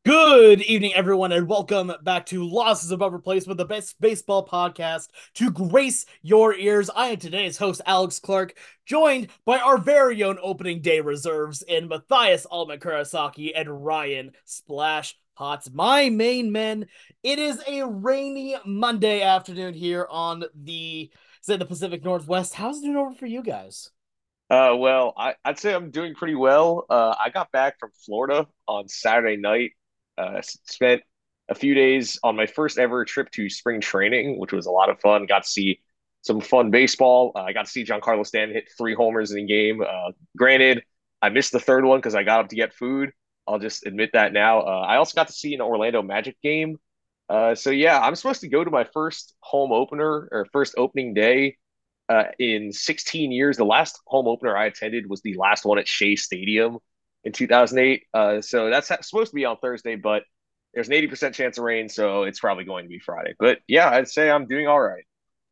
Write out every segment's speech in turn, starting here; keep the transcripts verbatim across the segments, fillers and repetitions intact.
Good evening, everyone, and welcome back to Losses Above Replacement, the best baseball podcast to grace your ears. I am today's host, Alex Clark, joined by our very own opening day reserves in Matthias Alma Kurosaki and Ryan Splash Potts, my main men. It is a rainy Monday afternoon here on the, say, the Pacific Northwest. How's it doing over for you guys? Uh, well, I, I'd say I'm doing pretty well. Uh, I got back from Florida on Saturday night. Uh, s- spent a few days on my first ever trip to spring training, which was a lot of fun. Got to see some fun baseball. Uh, I got to see Giancarlo Stanton hit three homers in a game. Uh, granted, I missed the third one because I got up to get food. I'll just admit that now. Uh, I also got to see an Orlando Magic game. Uh, so yeah, I'm supposed to go to my first home opener or first opening day uh, in sixteen years. The last home opener I attended was the last one at Shea Stadium in two thousand eight. Uh, so that's supposed to be on Thursday, but there's an eighty percent chance of rain, so it's probably going to be Friday. But yeah, I'd say I'm doing all right.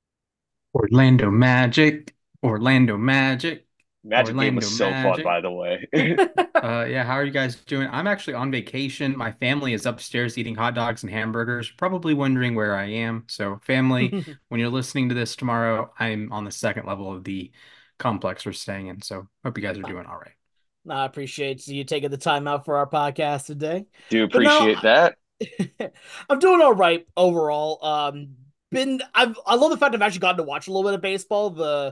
Orlando Magic, Orlando Magic, Magic game was Orlando so fun, Magic. by the way. Uh, yeah, how are you guys doing? I'm actually on vacation. My family is upstairs eating hot dogs and hamburgers, probably wondering where I am. So, family, when you're listening to this tomorrow, I'm on the second level of the complex we're staying in. So, hope you guys are doing all right. I appreciate you taking the time out for our podcast today. Do But no, appreciate that. I'm doing all right overall. Um, been I've I love the fact I've actually gotten to watch a little bit of baseball. The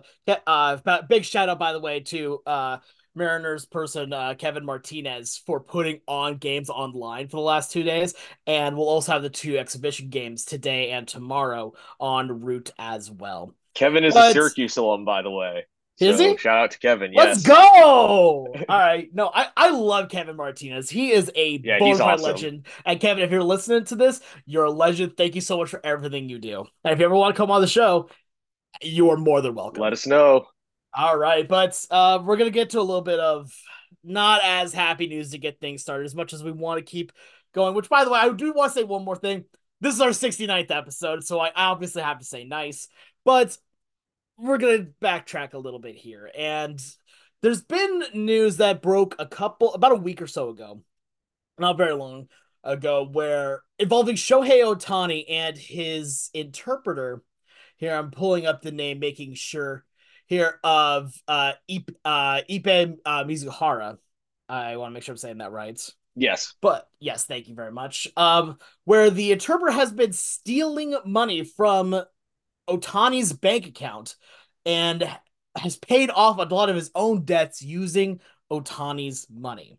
uh big shout out by the way to uh Mariners person uh Kevin Martinez for putting on games online for the last two days, and we'll also have the two exhibition games today and tomorrow en route as well. Kevin is a But Syracuse alum, by the way. is So he? shout out to Kevin. Let's go! Yes. All right. No, I, I love Kevin Martinez. He is a Yeah, he's bona fide awesome. legend. And Kevin, if you're listening to this, you're a legend. Thank you so much for everything you do. And if you ever want to come on the show, you are more than Let welcome. us know. All right. But uh, we're going to get to a little bit of not as happy news to get things started as much as we want to keep going. Which, by the way, I do want to say one more thing. This is our sixty-ninth episode, so I obviously have to say nice. But we're gonna backtrack a little bit here, and there's been news that broke a couple about a week or so ago, not very long ago, where involving Shohei Ohtani and his interpreter. Here, I'm pulling up the name, making sure here of uh Ipe, uh, Ipe uh, Mizuhara. I want to make sure I'm saying that right. Yes. But yes, thank you very much. Um, where the interpreter has been stealing money from Ohtani's bank account and has paid off a lot of his own debts using Ohtani's money.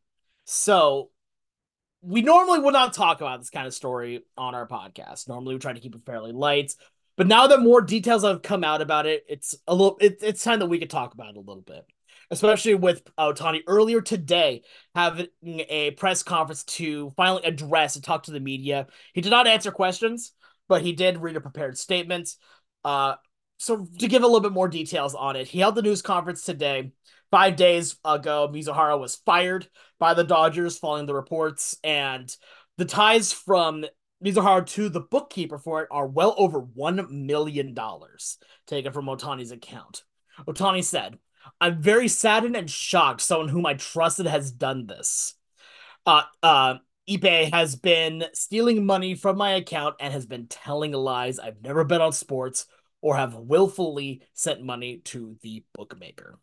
So we normally would not talk about this kind of story on our podcast. Normally we try to keep it fairly light. But now that more details have come out about it, it's a little it, it's time that we could talk about it a little bit. Especially with Ohtani earlier today having a press conference to finally address and talk to the media. He did not answer questions, but he did read a prepared statement. Uh, so to give a little bit more details on it, he held the news conference today. Five days ago, Mizuhara was fired by the Dodgers following the reports, and the ties from Mizuhara to the bookkeeper for it are well over one million dollars taken from Ohtani's account. Ohtani said, I'm very saddened and shocked someone whom I trusted has done this. Uh, uh, Ipe has been stealing money from my account and has been telling lies. I've never bet on sports or have willfully sent money to the bookmaker.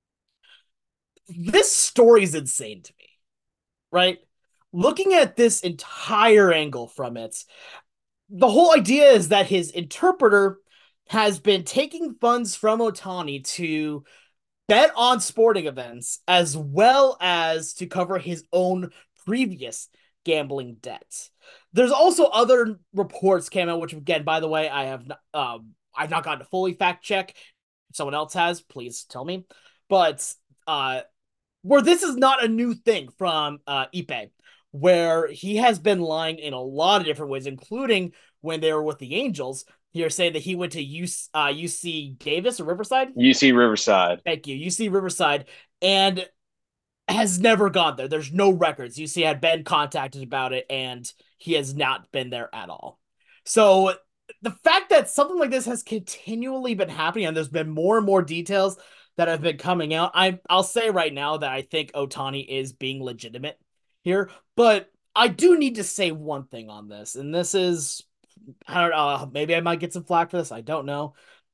This story is insane to me, right? Looking at this entire angle from it, the whole idea is that his interpreter has been taking funds from Ohtani to bet on sporting events as well as to cover his own previous gambling debts. There's also other reports came out, which again, by the way, I have not, um, I've not gotten to fully fact check. If someone else has, please tell me. But uh, where this is not a new thing from uh, Ipe, where he has been lying in a lot of different ways, including when they were with the Angels. You're saying that he went to U C, uh, U C Davis or Riverside? U C Riverside. Thank you. U C Riverside, and has never gone there. There's no records. U C had been contacted about it, and he has not been there at all. So the fact that something like this has continually been happening, and there's been more and more details that have been coming out, I I'll say right now that I think Ohtani is being legitimate here, but I do need to say one thing on this, and this is, I don't know, maybe I might get some flack for this. I don't know.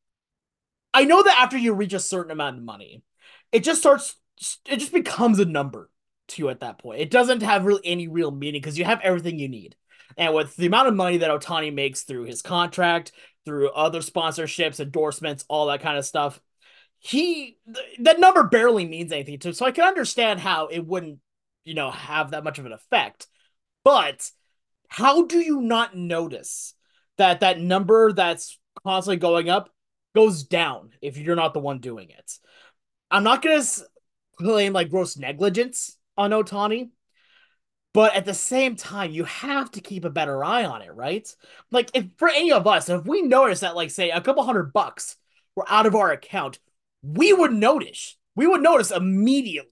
I know that after you reach a certain amount of money, it just starts, it just becomes a number to you at that point. It doesn't have really any real meaning because you have everything you need. And with the amount of money that Ohtani makes through his contract, through other sponsorships, endorsements, all that kind of stuff, he th- that number barely means anything to him. So I can understand how it wouldn't, you know, have that much of an effect. But how do you not notice that that number that's constantly going up goes down if you're not the one doing it? I'm not gonna claim like gross negligence on Ohtani, but at the same time, you have to keep a better eye on it, right? Like if for any of us, if we notice that like say a couple hundred bucks were out of our account, we would notice. We would notice immediately,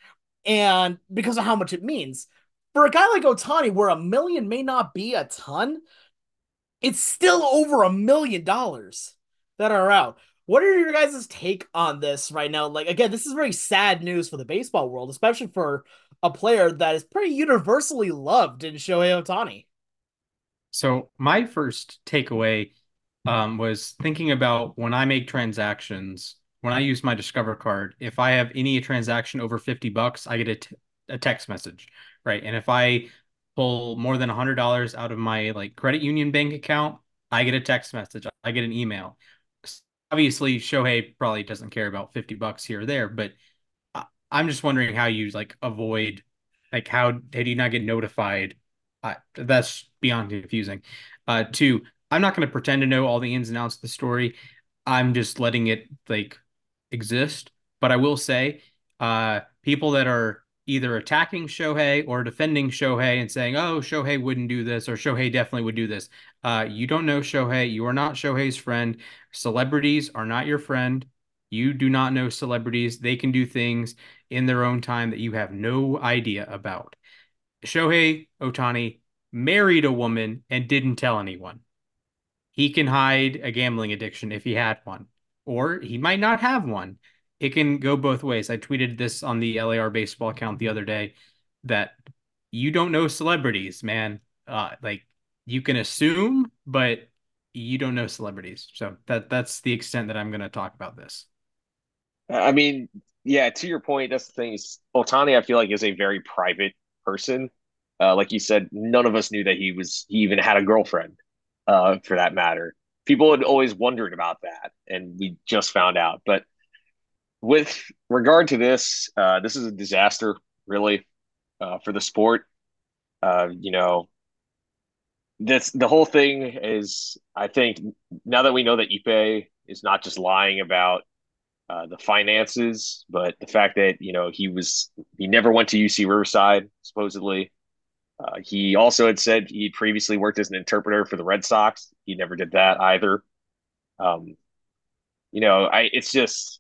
and because of how much it means. For a guy like Ohtani, where a million may not be a ton, it's still over a million dollars that are out. What are your guys' take on this right now? Like, again, this is very sad news for the baseball world, especially for a player that is pretty universally loved in Shohei Ohtani. So my first takeaway um, was thinking about when I make transactions, when I use my Discover card, if I have any transaction over fifty bucks, I get a, t a text message, right? And if I pull more than one hundred dollars out of my like credit union bank account, I get a text message, I get an email. Obviously, Shohei probably doesn't care about fifty bucks here or there, but I- I'm just wondering how you like avoid, like how did you not get notified? Uh, that's beyond confusing. Uh, two, I'm not going to pretend to know all the ins and outs of the story. I'm just letting it like exist. But I will say, uh, people that are either attacking Shohei or defending Shohei and saying, "Oh, Shohei wouldn't do this," or "Shohei definitely would do this." Uh, you don't know Shohei. You are not Shohei's friend. Celebrities are not your friend. You do not know celebrities. They can do things in their own time that you have no idea about. Shohei Ohtani married a woman and didn't tell anyone. He can hide a gambling addiction if he had one, or he might not have one. It can go both ways. I tweeted this on the L A R baseball account the other day that you don't know celebrities, man. Uh, like you can assume, but you don't know celebrities. So that that's the extent that I'm going to talk about this. I mean, yeah, to your point, that's the thing is Otani, I feel like, is a very private person. Uh, like you said, none of us knew that he was he even had a girlfriend, uh, for that matter. People had always wondered about that, and we just found out. But with regard to this, uh, this is a disaster, really, uh, for the sport. Uh, you know, this the whole thing is, I think, now that we know that Ipe is not just lying about uh, the finances, but the fact that you know he was he never went to U C Riverside supposedly. Uh, he also had said he previously worked as an interpreter for the Red Sox. He never did that either. Um, you know, I it's just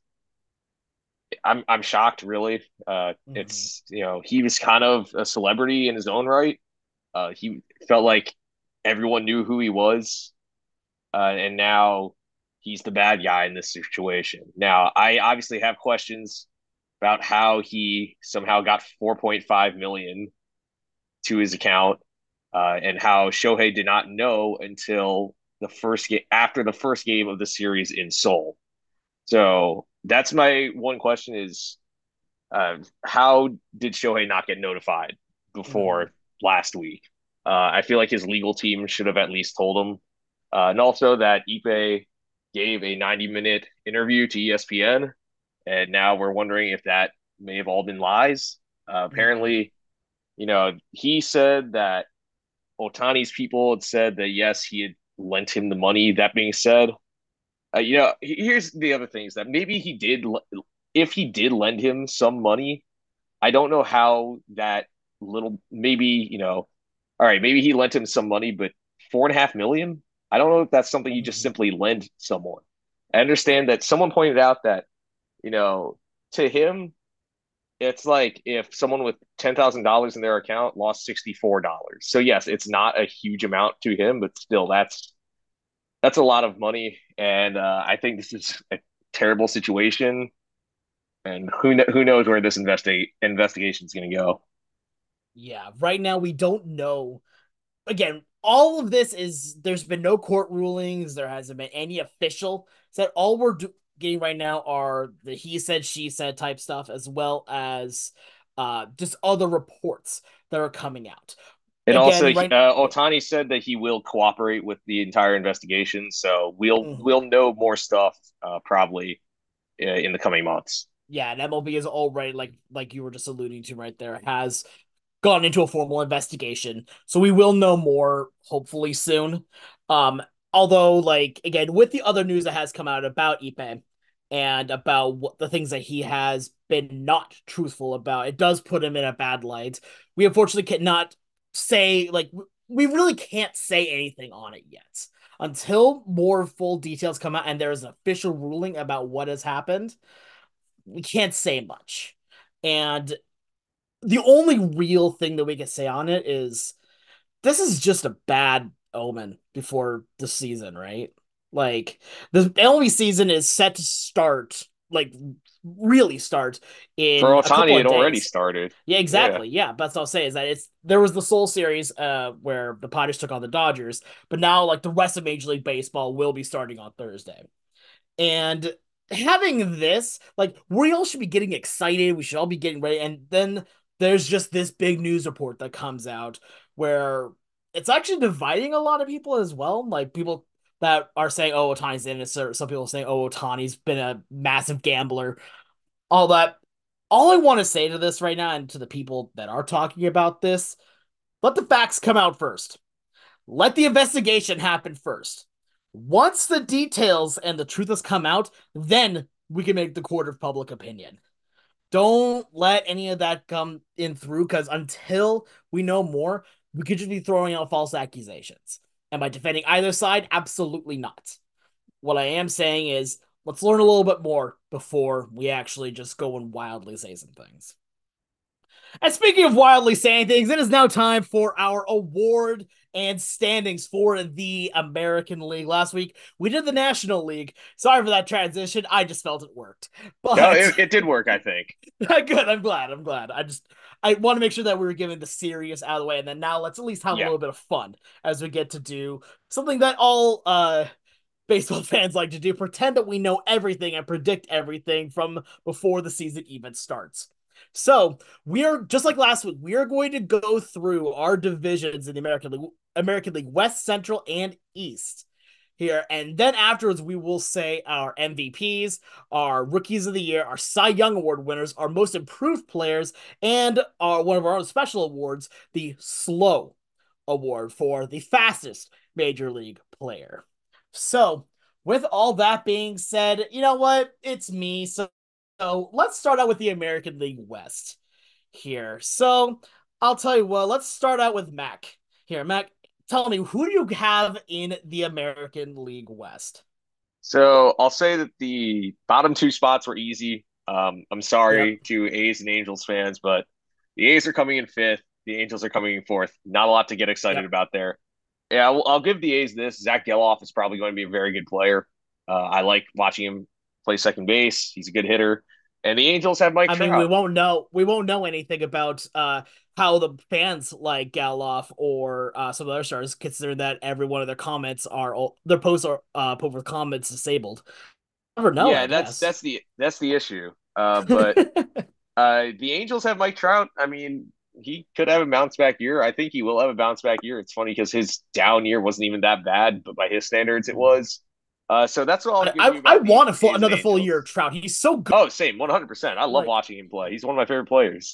I'm I'm shocked really. Uh, Mhm. it's you know he was kind of a celebrity in his own right. Uh, he felt like everyone knew who he was, uh, and now he's the bad guy in this situation. Now, I obviously have questions about how he somehow got four point five million to his account, uh, and how Shohei did not know until the first game after the first game of the series in Seoul. So that's my one question: is uh, how did Shohei not get notified Mhm. before last week? Uh, I feel like his legal team should have at least told him, uh, and also that Ipe gave a ninety minute interview to E S P N, and now we're wondering if that may have all been lies. Uh, Mhm. apparently, you know, he said that Otani's people had said that yes, he had lent him the money. That being said, uh, you know, here's the other thing is that maybe he did, if he did lend him some money, I don't know how that little, maybe, you know, all right, maybe he lent him some money, but four and a half million? I don't know if that's something you just Mhm. simply lend someone. I understand that someone pointed out that, you know, to him, it's like if someone with ten thousand dollars in their account lost sixty-four dollars. So yes, it's not a huge amount to him, but still that's that's a lot of money, and uh, I think this is a terrible situation, and who kn- who knows where this investi- investigation is going to go. Yeah, right now we don't know. Again, all of this is there's been no court rulings, there hasn't been any official. So all we're do- getting right now are the he said, she said type stuff, as well as uh just other reports that are coming out. And also, Again, uh, right. Yeah. Otani said that he will cooperate with the entire investigation, so we'll Mhm. we'll know more stuff uh, probably uh, in the coming months. Yeah, and M L B is already like like you were just alluding to right there, has gone into a formal investigation. So we will know more hopefully soon. Um, although, like again, with the other news that has come out about Ipe and about what the things that he has been not truthful about, it does put him in a bad light. We unfortunately cannot say like we really can't say anything on it yet. Until more full details come out and there is an official ruling about what has happened, we can't say much. And the only real thing that we can say on it is this is just a bad omen before the season, right? Like the L B season is set to start, like really start For in a couple Otani, it of already days. started. Yeah, Yeah. exactly. Yeah, that's what I'll say is that it's there was the Soul Series uh where the Padres took on the Dodgers, but now like the rest of Major League Baseball will be starting on Thursday. And having this, like, we all should be getting excited. We should all be getting ready. And then there's just this big news report that comes out where it's actually dividing a lot of people as well. Like, people that are saying, oh, Otani's innocent. Some people are saying, oh, Otani's been a massive gambler. All that. All I want to say to this right now and to the people that are talking about this, let the facts come out first. Let the investigation happen first. Once the details and the truth has come out, then we can make the court of public opinion. Don't let any of that come in through because until we know more, we could just be throwing out false accusations. Am I defending either side? Absolutely not. What I am saying is let's learn a little bit more before we actually just go and wildly say some things. And speaking of wildly saying things, it is now time for our award and standings for the American League. Last week, we did the National League. Sorry for that transition. I just felt it worked. No, But it, it did work, I think. good. I'm glad. I'm glad. I just I want to make sure that we were giving the serious out of the way. And then now let's at least have a Yeah. little bit of fun as we get to do something that all uh baseball fans like to do, pretend that we know everything and predict everything from before the season even starts. So we are just like last week. We are going to go through our divisions in the American League, American League West, Central, and East here, and then afterwards we will say our M V Ps, our Rookies of the Year, our Cy Young Award winners, our Most Improved Players, and our one of our own special awards, the Slow Award for the fastest Major League player. So, with all that being said, you know what? It's me. So, so let's start out with the American League West here. So, I'll tell you what, let's start out with Mac. Here, Mac, tell me, who do you have in the American League West? So I'll say that the bottom two spots were easy. Um, I'm Yep. sorry to A's and Angels fans, but the A's are coming in fifth. The Angels are coming in fourth. Not a lot to get excited Yep. about there. Yeah, I'll, I'll give the A's this. Zach Geloff is probably going to be a very good player. Uh, I like watching him play second base. He's a good hitter. And the Angels have Mike I mean, we Trout. won't know we won't know anything about uh how the fans like Galoff or uh some other stars, considering that every one of their comments are all their posts are uh put with comments disabled. Never know, I Yeah, that's guess. that's the that's the issue. Uh, but uh, the Angels have Mike Trout. I mean, he could have a bounce back year. I think he will have a bounce back year. It's funny because his down year wasn't even that bad, but by his standards, it was. Uh, so that's all I'll I give I, you I about the want a full A's and another full year of Angels. Trout. He's so good. Oh, same, one hundred percent. I love Like watching him play. He's one of my favorite players.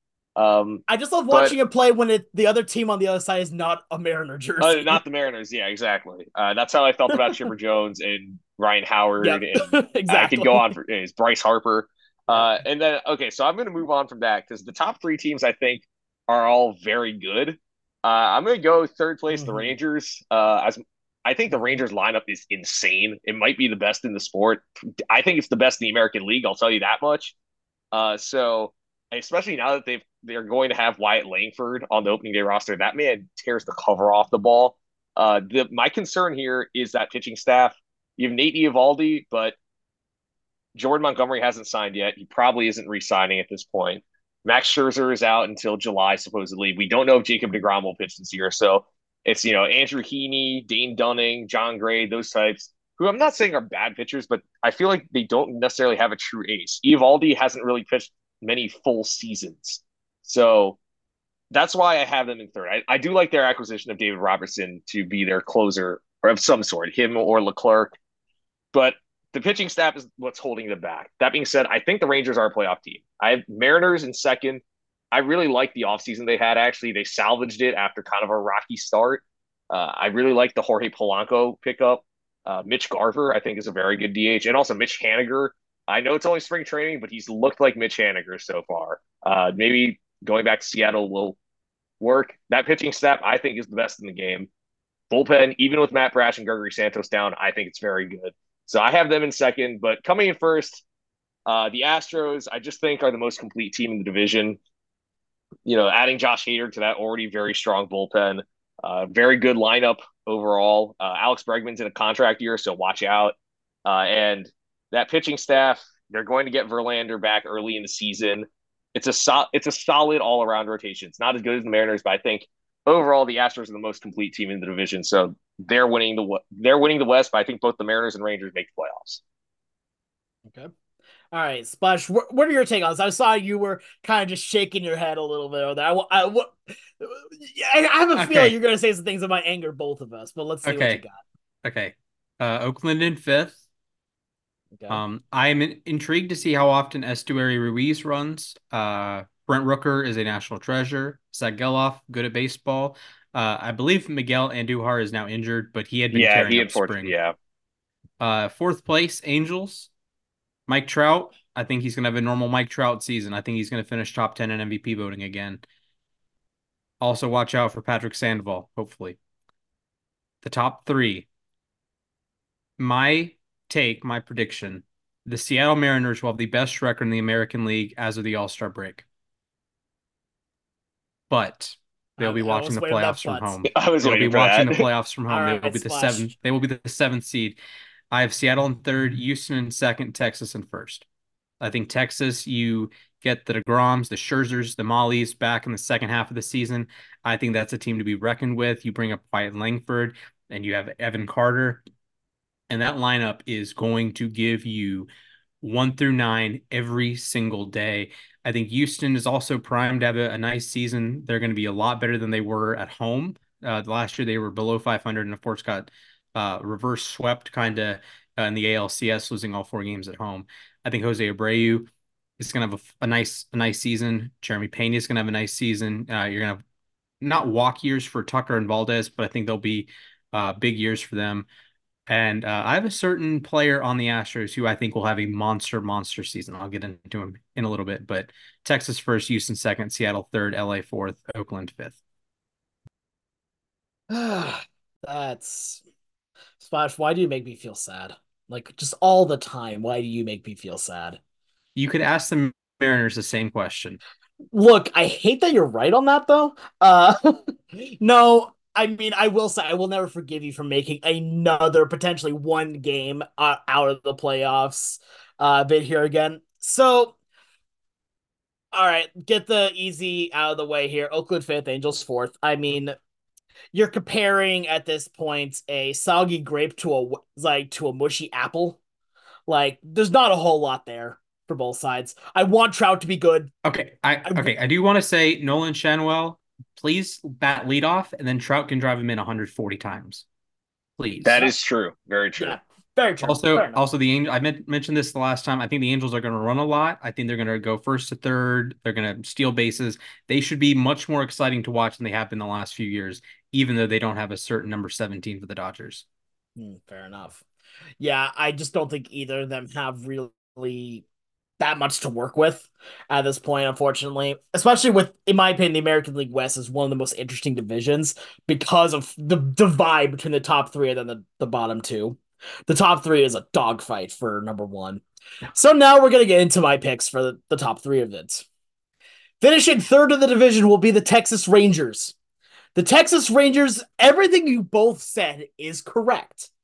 Um, I just love but watching him play when it the other team on the other side is not a Mariner uh, not jersey. the Mariners. Yeah, exactly. Uh, that's how I felt about Chipper Jones and Ryan Howard, Yep. and I could go on Exactly. for is Bryce Harper. Yep. Uh, and then okay, so I'm going to move on from that because the top three teams I think are all very good. Uh, I'm going to go third place the hmm Rangers. Uh, as I think the hmm Rangers lineup is insane. It might be the best in the sport. I think it's the best in the American League. I'll tell you that much. Uh, so especially now that they've they're going to have Wyatt Langford on the opening day roster, that man tears the cover off the ball. Uh, the my concern here is that pitching staff. You have Nate Eovaldi, but Jordan Montgomery hasn't signed yet. He probably isn't re-signing at this point. Max Scherzer is out until July, supposedly. We don't know if Jacob DeGrom will pitch this year. So it's, you know, Andrew Heaney, Dane Dunning, John Gray, those types, who I'm not saying are bad pitchers, but I feel like they don't necessarily have a true ace. Eovaldi hasn't really pitched many full seasons. So that's why I have them in third. I, I do like their acquisition of David Robertson to be their closer or of some sort, him or Leclerc. But the pitching staff is what's holding them back. That being said, I think the Rangers are a playoff team. I have Mariners in second. I really like the offseason they had, actually. They salvaged it after kind of a rocky start. Uh, I really like the Jorge Polanco pickup. Uh, Mitch Garver, I think, is a very good D H. And also Mitch Haniger. I know it's only spring training, but he's looked like Mitch Haniger so far. Uh, maybe going back to Seattle will work. That pitching staff, I think, is the best in the game. Bullpen, even with Matt Brash and Gregory Santos down, I think it's very good. So I have them in second, but coming in first, uh, the Astros, I just think are the most complete team in the division. You know, adding Josh Hader to that already very strong bullpen, uh, very good lineup overall. Uh, Alex Bregman's in a contract year, so watch out. Uh, and that pitching staff, they're going to get Verlander back early in the season. It's a so- it's a solid all around rotation. It's not as good as the Mariners, but I think overall the Astros are the most complete team in the division. So they're winning the they're winning the West, but I think both the Mariners and Rangers make the playoffs. Okay. All right, Splash. What, what are your take on this? I saw you were kind of just shaking your head a little bit over there. I, I, what, I have a feeling Okay. you're going to say some things that might anger both of us, but let's see what you Okay. got. Okay. Uh, Oakland in fifth. Okay. Um, I'm in- intrigued to see how often Estuary Ruiz runs. Uh, Brent Rooker is a national treasure. Zach Geloff, good at baseball. Uh, I believe Miguel Andujar is now injured, but he had been Yeah, carrying he up unfortunately, spring. yeah. Uh, fourth place, Angels. Mike Trout. I think he's going to have a normal Mike Trout season. I think he's going to finish top ten in M V P voting again. Also, watch out for Patrick Sandoval, hopefully. The top three. My take, my prediction, the Seattle Mariners will have the best record in the American League as of the All-Star break. But they'll I, be I watching was the waiting for that playoffs from but. home. I was They'll be waiting for watching that. the playoffs from All home. They will right, be the seventh. Splash. They will be the seventh seed. I have Seattle in third, Houston in second, Texas in first. I think Texas, you get the DeGroms, the Scherzers, the Mollies back in the second half of the season. I think that's a team to be reckoned with. You bring up Wyatt Langford and you have Evan Carter, and that lineup is going to give you one through nine every single day. I think Houston is also primed to have a, a nice season. They're going to be a lot better than they were at home. Uh, last year they were below five hundred and of course got uh, reverse swept kind of uh, in the A L C S, losing all four games at home. I think Jose Abreu is going to have a, a nice a nice season. Jeremy Pena is going to have a nice season. Uh, you're going to have not walk years for Tucker and Valdez, but I think they'll be uh, big years for them. And uh, I have a certain player on the Astros who I think will have a monster, monster season. I'll get into him in a little bit, but Texas first, Houston second, Seattle third, L A fourth, Oakland fifth. That's Splash. Why do you make me feel sad? Like just all the time. Why do you make me feel sad? You could ask the Mariners the same question. Look, I hate that you're right on that though. Uh no, I mean I will say I will never forgive you for making another potentially one game uh, out of the playoffs uh bit here again. So, all right, get the easy out of the way here. Oakland fifth, Angels fourth. I mean, you're comparing at this point a soggy grape to a like to a mushy apple. Like there's not a whole lot there for both sides. I want Trout to be good. Okay, I I okay, I do want to say Nolan Shanwell, please bat lead off, and then Trout can drive him in one hundred forty times. That Please. is true. Very true. Yeah, very true. Fair Also, enough. also the Angel. I men- mentioned this the last time. I think the Angels are going to run a lot. I think they're going to go first to third. They're going to steal bases. They should be much more exciting to watch than they have been the last few years, even though they don't have a certain number seventeen for the Dodgers. Hmm, fair enough. Yeah, I just don't think either of them have really that much to work with at this point, unfortunately. Especially with, in my opinion, the American League West is one of the most interesting divisions because of the divide between the top three and then the, the bottom two. The top three is a dogfight for number one. So now we're going to get into my picks for the, the top three of it. Finishing third in the division will be the Texas Rangers. The Texas Rangers, everything you both said is correct.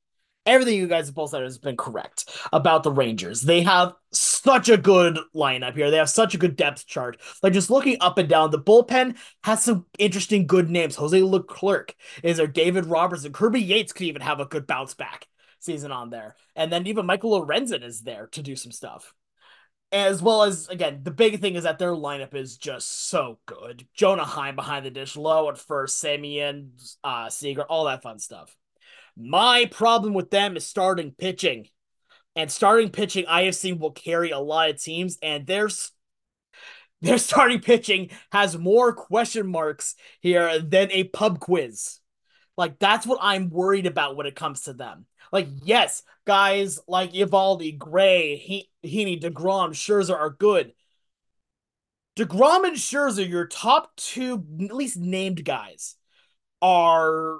Everything you guys have both said has been correct about the Rangers. They have such a good lineup here. They have such a good depth chart. Like just looking up and down, the bullpen has some interesting good names. Jose Leclerc is there. David Robertson, Kirby Yates could even have a good bounce back season on there, and then even Michael Lorenzen is there to do some stuff. As well as again, the big thing is that their lineup is just so good. Jonah Heim behind the dish, low at first, Simeon, uh, Seager, all that fun stuff. My problem with them is starting pitching. And starting pitching, I have seen will carry a lot of teams, and their their starting pitching has more question marks here than a pub quiz. Like that's what I'm worried about when it comes to them. Like yes, guys like Eovaldi, Gray, he- Heaney, Degrom, Scherzer are good. Degrom and Scherzer, your top two at least named guys, are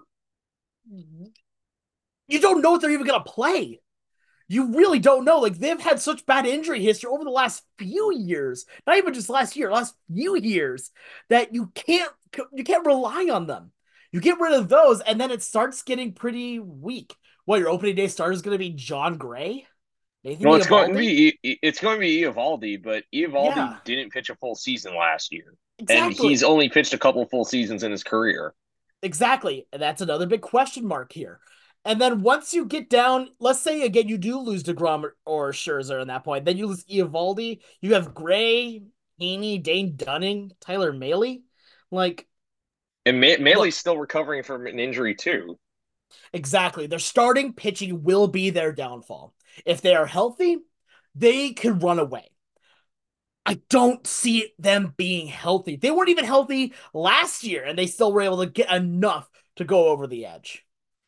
you don't know if they're even gonna play. You really don't know. Like they've had such bad injury history over the last few years, not even just last year, last few years, that you can't you can't rely on them. You get rid of those, and then it starts getting pretty weak. What your opening day starter is going to be John Gray, Nathan No, it's going to Eovaldi? be it's going to be Eovaldi, but Yeah, Eovaldi didn't pitch a full season last year, and he's exactly. only pitched a couple full seasons in his career. Exactly. And that's another big question mark here. And then once you get down, let's say again you do lose DeGrom or, or Scherzer at that point, then you lose Eovaldi. You have Gray, Heaney, Dane Dunning, Tyler Mahle. Like, And Ma- look, Maley's still recovering from an injury too. exactly. Their starting pitching will be their downfall. If they are healthy, they could run away. I don't see them being healthy. They weren't even healthy last year, and they still were able to get enough to go over the edge.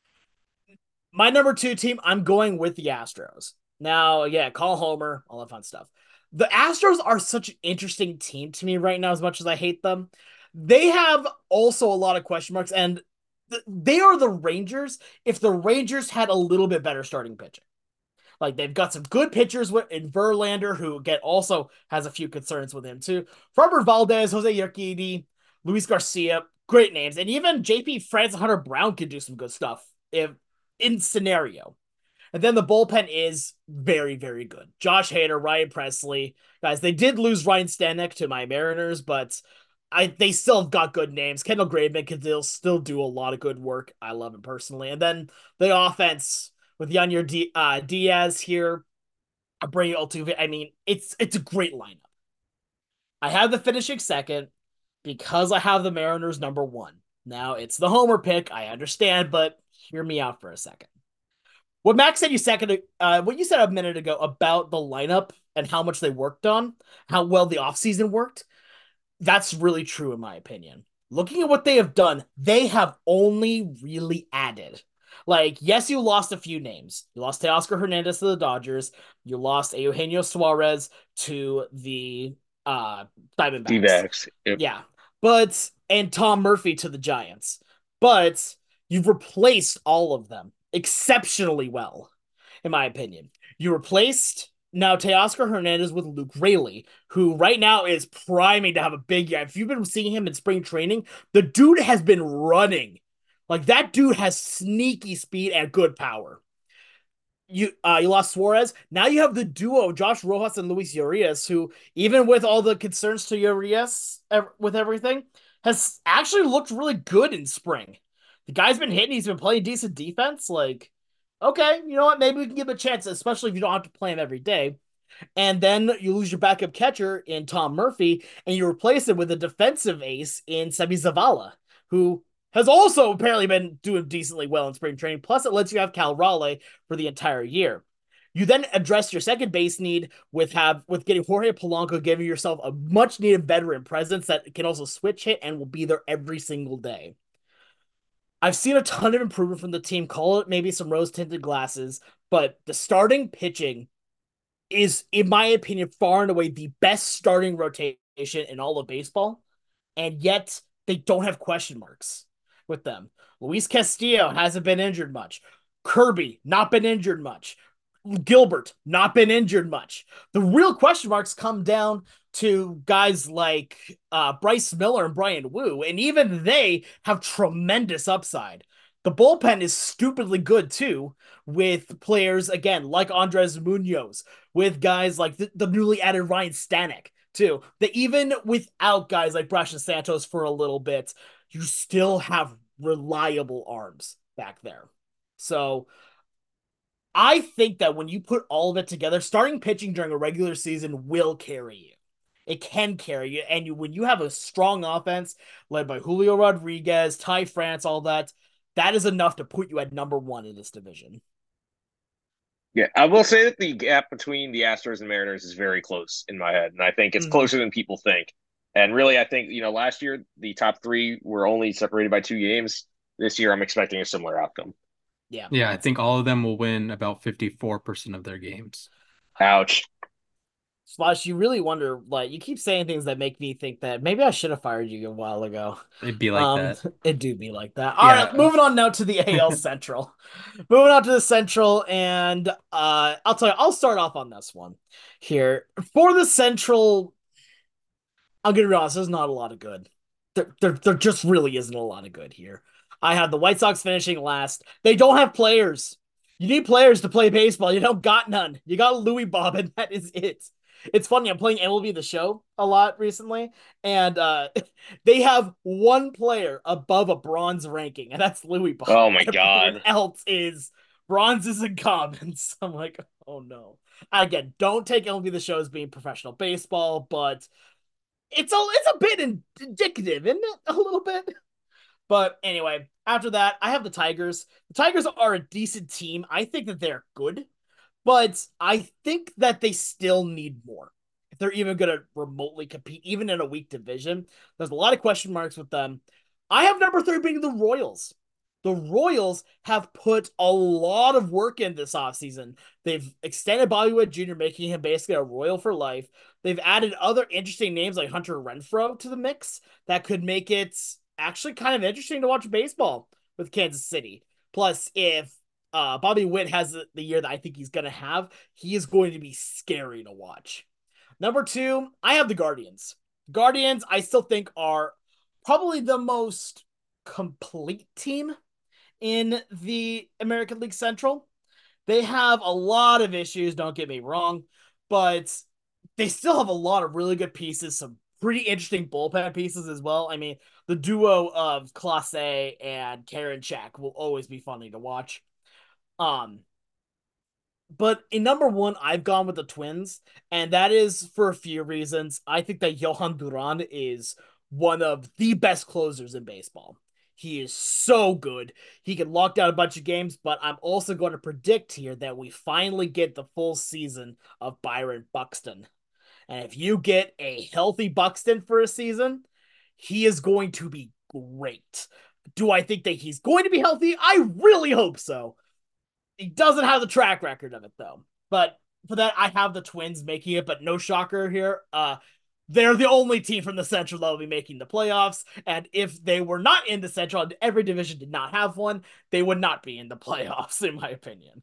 My number two team, I'm going with the Astros. Now, yeah, call Homer, all that fun stuff. The Astros are such an interesting team to me right now, as much as I hate them. They have also a lot of question marks, and th- they are the Rangers if the Rangers had a little bit better starting pitching. Like they've got some good pitchers with in Verlander, who again also has a few concerns with him too. Robert Valdez, Jose Urquidy, Luis Garcia, great names, and even J P France and Hunter Brown can do some good stuff if in scenario. And then the bullpen is very, very good. Josh Hader, Ryan Presley, guys. They did lose Ryan Stanek to my Mariners, but I they still have got good names. Kendall Graveman can still still do a lot of good work. I love him personally. And then the offense with Yanier D, uh, Diaz here, Abreu Altuve. I mean, it's it's a great lineup. I have the finishing second because I have the Mariners number one. Now it's the homer pick. I understand, but hear me out for a second. What Max said you second, uh, what you said a minute ago about the lineup and how much they worked on, how well the offseason worked, that's really true in my opinion. Looking at what they have done, they have only really added. Like, yes, you lost a few names. You lost Teoscar Hernandez to the Dodgers. You lost Eugenio Suarez to the uh, Diamondbacks. D-backs. Yep. Yeah. But, and Tom Murphy to the Giants. But you've replaced all of them exceptionally well, in my opinion. You replaced now Teoscar Hernandez with Luke Raley, who right now is priming to have a big year. If you've been seeing him in spring training, the dude has been running. Like that dude has sneaky speed and good power. You uh you lost Suarez. Now you have the duo Josh Rojas and Luis Urias, who even with all the concerns to Urias ev- with everything, has actually looked really good in spring. The guy's been hitting. He's been playing decent defense. Like, okay, you know what? Maybe we can give him a chance, especially if you don't have to play him every day. And then you lose your backup catcher in Tom Murphy, and you replace it with a defensive ace in Semi Zavala, who has also apparently been doing decently well in spring training. Plus, it lets you have Cal Raleigh for the entire year. You then address your second base need with have with getting Jorge Polanco, giving yourself a much needed veteran presence that can also switch hit and will be there every single day. I've seen a ton of improvement from the team. Call it maybe some rose tinted glasses, but the starting pitching is, in my opinion, far and away the best starting rotation in all of baseball. And yet they don't have question marks with them. Luis Castillo hasn't been injured much. Kirby, not been injured much. Gilbert, not been injured much. The real question marks come down to guys like uh, Bryce Miller and Brian Wu, and even they have tremendous upside. The bullpen is stupidly good too, with players again like Andres Munoz, with guys like the, the newly added Ryan Stanek too. That even without guys like Brashan Santos for a little bit, you still have reliable arms back there. So I think that when you put all of it together, starting pitching during a regular season will carry you. It can carry you. And you, when you have a strong offense led by Julio Rodriguez, Ty France, all that, that is enough to put you at number one in this division. Yeah, I will say that the gap between the Astros and Mariners is very close in my head, and I think it's Mm-hmm. closer than people think. And really, I think, you know, last year the top three were only separated by two games. This year, I'm expecting a similar outcome. Yeah, Yeah, I that's think all of them will win about fifty-four percent of their games. Ouch. Slash, you really wonder, like, you keep saying things that make me think that maybe I should have fired you a while ago. It'd be like Um, that. it do be like that. All right, Yeah. moving on now to the A L Central. Moving on to the Central, and uh, I'll tell you, I'll start off on this one here. For the Central, I'm gonna be honest, there's not a lot of good. There, there, there just really isn't a lot of good here. I have the White Sox finishing last. They don't have players. You need players to play baseball. You don't got none. You got Louis Bob, and that is it. It's funny. I'm playing M L B The Show a lot recently, and uh, they have one player above a bronze ranking, and that's Louis Oh Bob. my Everyone God. else is bronzes and commons. I'm like, oh no. Again, don't take M L B The Show as being professional baseball, but it's a it's a bit indicative, isn't it? A little bit. But anyway, after that, I have the Tigers. The Tigers are a decent team. I think that they're good, but I think that they still need more. If they're even going to remotely compete, even in a weak division, there's a lot of question marks with them. I have number three being the Royals. The Royals have put a lot of work in this offseason. They've extended Bobby Witt Junior, making him basically a Royal for life. They've added other interesting names like Hunter Renfroe to the mix that could make it actually kind of interesting to watch baseball with Kansas City. Plus, if uh, Bobby Witt has the year that I think he's going to have, he is going to be scary to watch. Number two, I have the Guardians. Guardians, I still think, are probably the most complete team in the American League Central. They have a lot of issues, don't get me wrong, but they still have a lot of really good pieces, some pretty interesting bullpen pieces as well. I mean, the duo of Clase and Karinchak will always be funny to watch. Um, but in number one, I've gone with the Twins, and that is for a few reasons. I think that Johan Duran is one of the best closers in baseball. He is so good. He can lock down a bunch of games, but I'm also going to predict here that we finally get the full season of Byron Buxton. And if you get a healthy Buxton for a season, he is going to be great. Do I think that he's going to be healthy? I really hope so. He doesn't have the track record of it though. But for that, I have the Twins making it, but no shocker here. Uh, they're the only team from the Central that will be making the playoffs. And if they were not in the Central and every division did not have one, they would not be in the playoffs, in my opinion.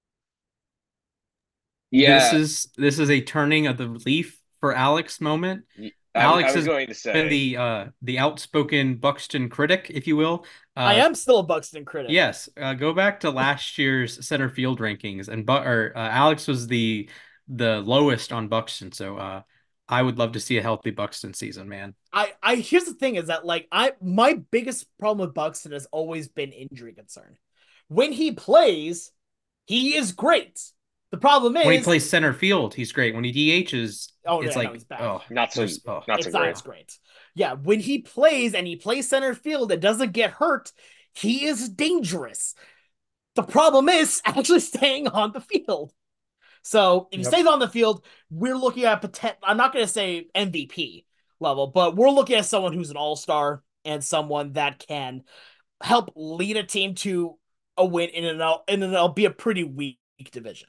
This Yeah, is this is a turning of the leaf for Alex moment. I, w- I Alex was has going to been say, the uh the outspoken Buxton critic, if you will. I Uh am still a Buxton critic. yes, uh, go back to last year's center field rankings, and but or uh, Alex was the the lowest on Buxton. So uh I would love to see a healthy Buxton season, man. I, I here's the thing is that like I my biggest problem with Buxton has always been injury concern. When he plays, he is great. The problem When he is, plays center field, he's great. When he D Hs, oh it's yeah, no, like, he's bad. oh, not so there's oh. not so It's not great. as great. Yeah, when he plays and he plays center field and doesn't get hurt, he is dangerous. The problem is actually staying on the field. So if he Yep. stays on the field, we're looking at potent. I'm not going to say M V P level, but we're looking at someone who's an all star and someone that can help lead a team to a win in an in an will be a pretty weak division.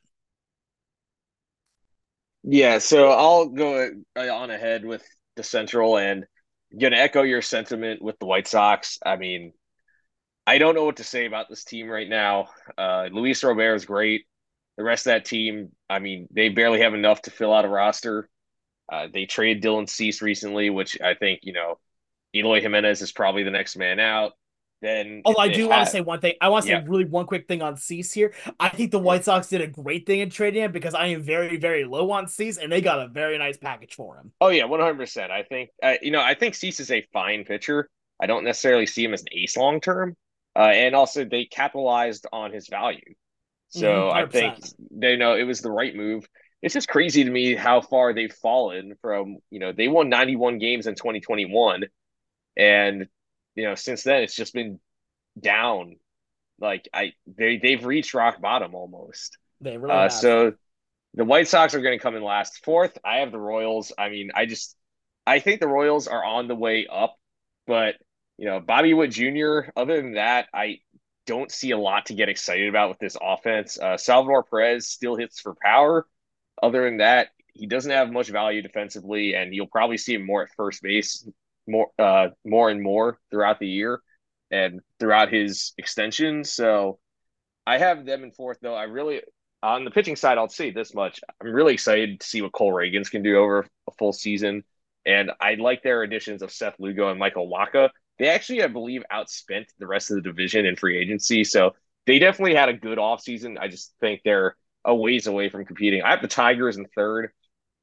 Yeah, so I'll go uh, on ahead with the Central and gonna echo your sentiment with the White Sox. I mean, I don't know what to say about this team right now. Uh, Luis Robert is great. The rest of that team, I mean, they barely have enough to fill out a roster. Uh, they traded Dylan Cease recently, which I think, you know, Eloy Jimenez is probably the next man out. then Although I they do want to have, say one thing. I want to say yeah, really one quick thing on Cease here. I think the White Sox did a great thing in trading him because I am very, very low on Cease, and they got a very nice package for him. oh yeah, one hundred percent. I think, uh, you know, I think Cease is a fine pitcher. I don't necessarily see him as an ace long term, uh, and also they capitalized on his value. Mm-hmm, So I think one hundred percent. they know it was the right move. It's just crazy to me how far they've fallen from, you know, they won ninety-one games in twenty twenty-one, and you know, since then it's just been down. Like I they they've reached rock bottom almost. They really Uh have. so the White Sox are going to come in last. Fourth, I have the Royals. I mean, I just I think the Royals are on the way up, but you know, Bobby Wood Junior, other than that, I don't see a lot to get excited about with this offense. Uh, Salvador Perez still hits for power. Other than that, he doesn't have much value defensively, and you'll probably see him more at first base, more uh, more and more throughout the year and throughout his extension. So I have them in fourth, though. I really, on the pitching side, I'll say this much. I'm really excited to see what Cole Reagans can do over a full season. And I like their additions of Seth Lugo and Michael Waka. They actually, I believe, outspent the rest of the division in free agency. So they definitely had a good offseason. I just think they're a ways away from competing. I have the Tigers in third.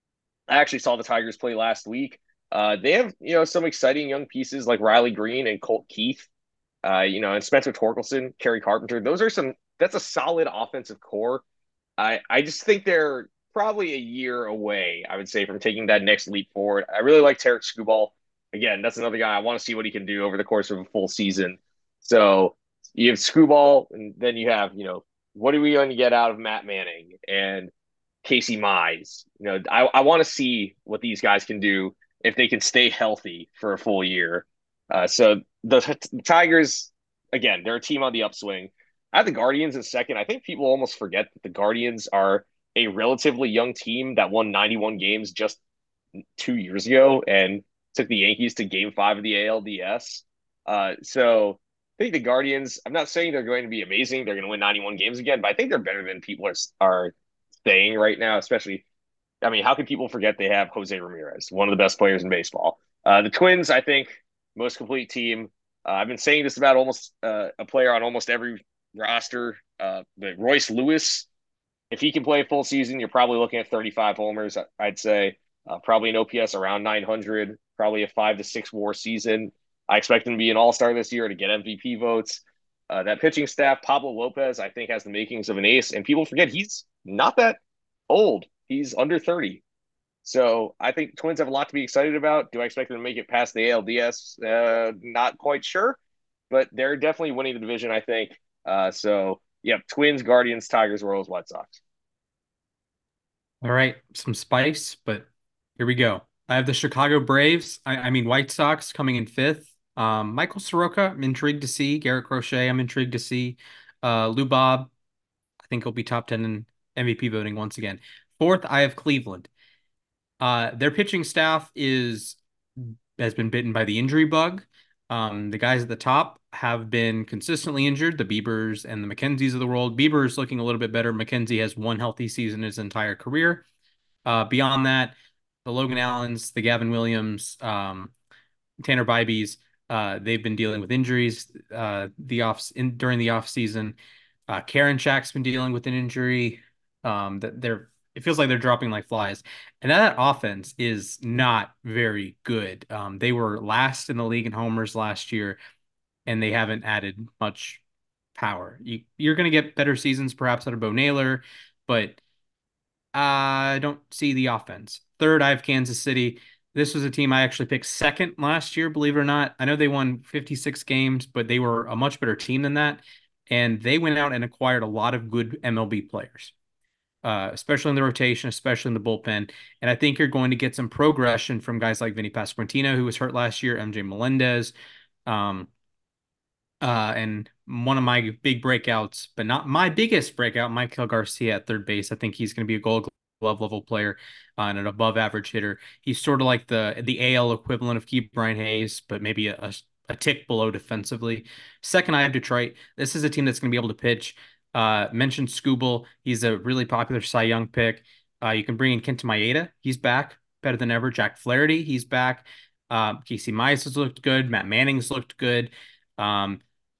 I actually saw the Tigers play last week. Uh, they have, you know, some exciting young pieces like Riley Green and Colt Keith, uh, you know, and Spencer Torkelson, Kerry Carpenter. Those are some, that's a solid offensive core. I, I just think they're probably a year away, I would say, from taking that next leap forward. I really like Tarek Skubal. Again, that's another guy I want to see what he can do over the course of a full season. So you have Skubal, and then you have, you know, what are we going to get out of Matt Manning and Casey Mize? You know, I, I want to see what these guys can do if they can stay healthy for a full year. Uh, so the, the Tigers, again, they're a team on the upswing. I have the Guardians in second. I think people almost forget that the Guardians are a relatively young team that won ninety-one games just two years ago and took the Yankees to game five of the A L D S. Uh, so I think the Guardians, I'm not saying they're going to be amazing. They're going to win ninety-one games again, but I think they're better than people are, are saying right now, especially. I mean, how can people forget they have Jose Ramirez, one of the best players in baseball? Uh, the Twins, I think, most complete team. Uh, I've been saying this about almost uh, a player on almost every roster. Uh, but Royce Lewis, if he can play a full season, you're probably looking at thirty-five homers. I'd say uh, probably an O P S around nine hundred, probably a five to six WAR season. I expect him to be an All Star this year to get M V P votes. Uh, that pitching staff, Pablo Lopez, I think has the makings of an ace, and people forget he's not that old. He's under thirty. So I think Twins have a lot to be excited about. Do I expect them to make it past the A L D S? Uh, not quite sure, but they're definitely winning the division, I think. Uh, so, yeah, Twins, Guardians, Tigers, Royals, White Sox. All right, some spice, but here we go. I have the Chicago Braves. I, I mean, White Sox coming in fifth. Um, Michael Soroka, I'm intrigued to see. Garrett Crochet, I'm intrigued to see. Uh, Lou Bob, I think he'll be top ten in M V P voting once again. Fourth, I have Cleveland. Uh, their pitching staff is has been bitten by the injury bug. Um, the guys at the top have been consistently injured, the Biebers and the McKenzies of the world. Bieber is looking a little bit better. McKenzie has one healthy season in his entire career. Uh, beyond that, the Logan Allens, the Gavin Williams, um, Tanner Bibees, uh, they've been dealing with injuries uh, the off in during the off season. Uh, Karen Shack's been dealing with an injury. Um, that they're it feels like they're dropping like flies, and that offense is not very good. Um, they were last in the league in homers last year, and they haven't added much power. You, you're going to get better seasons perhaps out of Bo Naylor, but I don't see the offense. Third, I have Kansas City. This was a team I actually picked second last year, believe it or not. I know they won fifty-six games, but they were a much better team than that. And they went out and acquired a lot of good M L B players, uh, especially in the rotation, especially in the bullpen. And I think you're going to get some progression from guys like Vinny Pasquantino, who was hurt last year, M J Melendez, um, uh, and one of my big breakouts, but not my biggest breakout, Michael Garcia at third base. I think he's going to be a Gold Glove level player uh, and an above average hitter. He's sort of like the the A L equivalent of Ke'Bryan Hayes, but maybe a, a, a tick below defensively. Second, I have Detroit. This is a team that's going to be able to pitch. Uh, mentioned Scooble. He's a really popular Cy Young pick. Uh, you can bring in Kenta Maeda. He's back better than ever. Jack Flaherty. He's back. Uh, Casey Mize has looked good. Matt Manning's looked good. Um,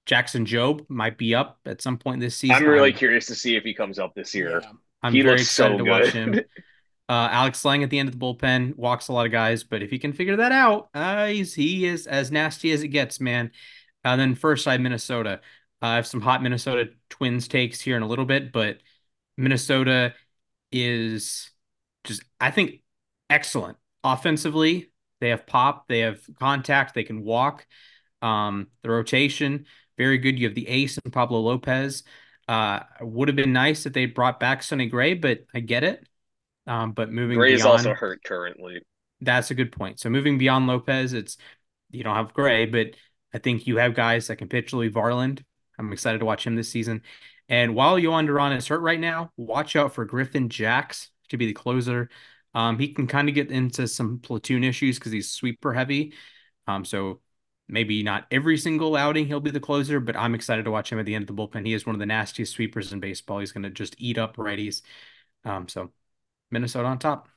Jackson Jobe might be up at some point this season. I'm really I'm curious to see if he comes up this year. Yeah. I'm He very looks excited so to watch good. him. Uh, Alex Lang at the end of the bullpen walks a lot of guys, but if he can figure that out, uh, he's, he is as nasty as it gets, man. And then first side Minnesota. Uh, I have some hot Minnesota Twins takes here in a little bit, but Minnesota is just, I think, excellent offensively. They have pop, they have contact, they can walk. Um, the rotation, very good. You have the ace and Pablo Lopez. Uh, would have been nice if they brought back Sonny Gray, but I get it. Um, but moving Gray is also beyond, hurt currently. that's a good point. So moving beyond Lopez, it's you don't have Gray, but I think you have guys that can pitch. Louis Varland. I'm excited to watch him this season. And while Yohan Duran is hurt right now, watch out for Griffin Jacks to be the closer. Um, he can kind of get into some platoon issues because he's sweeper heavy. Um, so maybe not every single outing he'll be the closer, but I'm excited to watch him at the end of the bullpen. He is one of the nastiest sweepers in baseball. He's going to just eat up righties. Um, so Minnesota on top.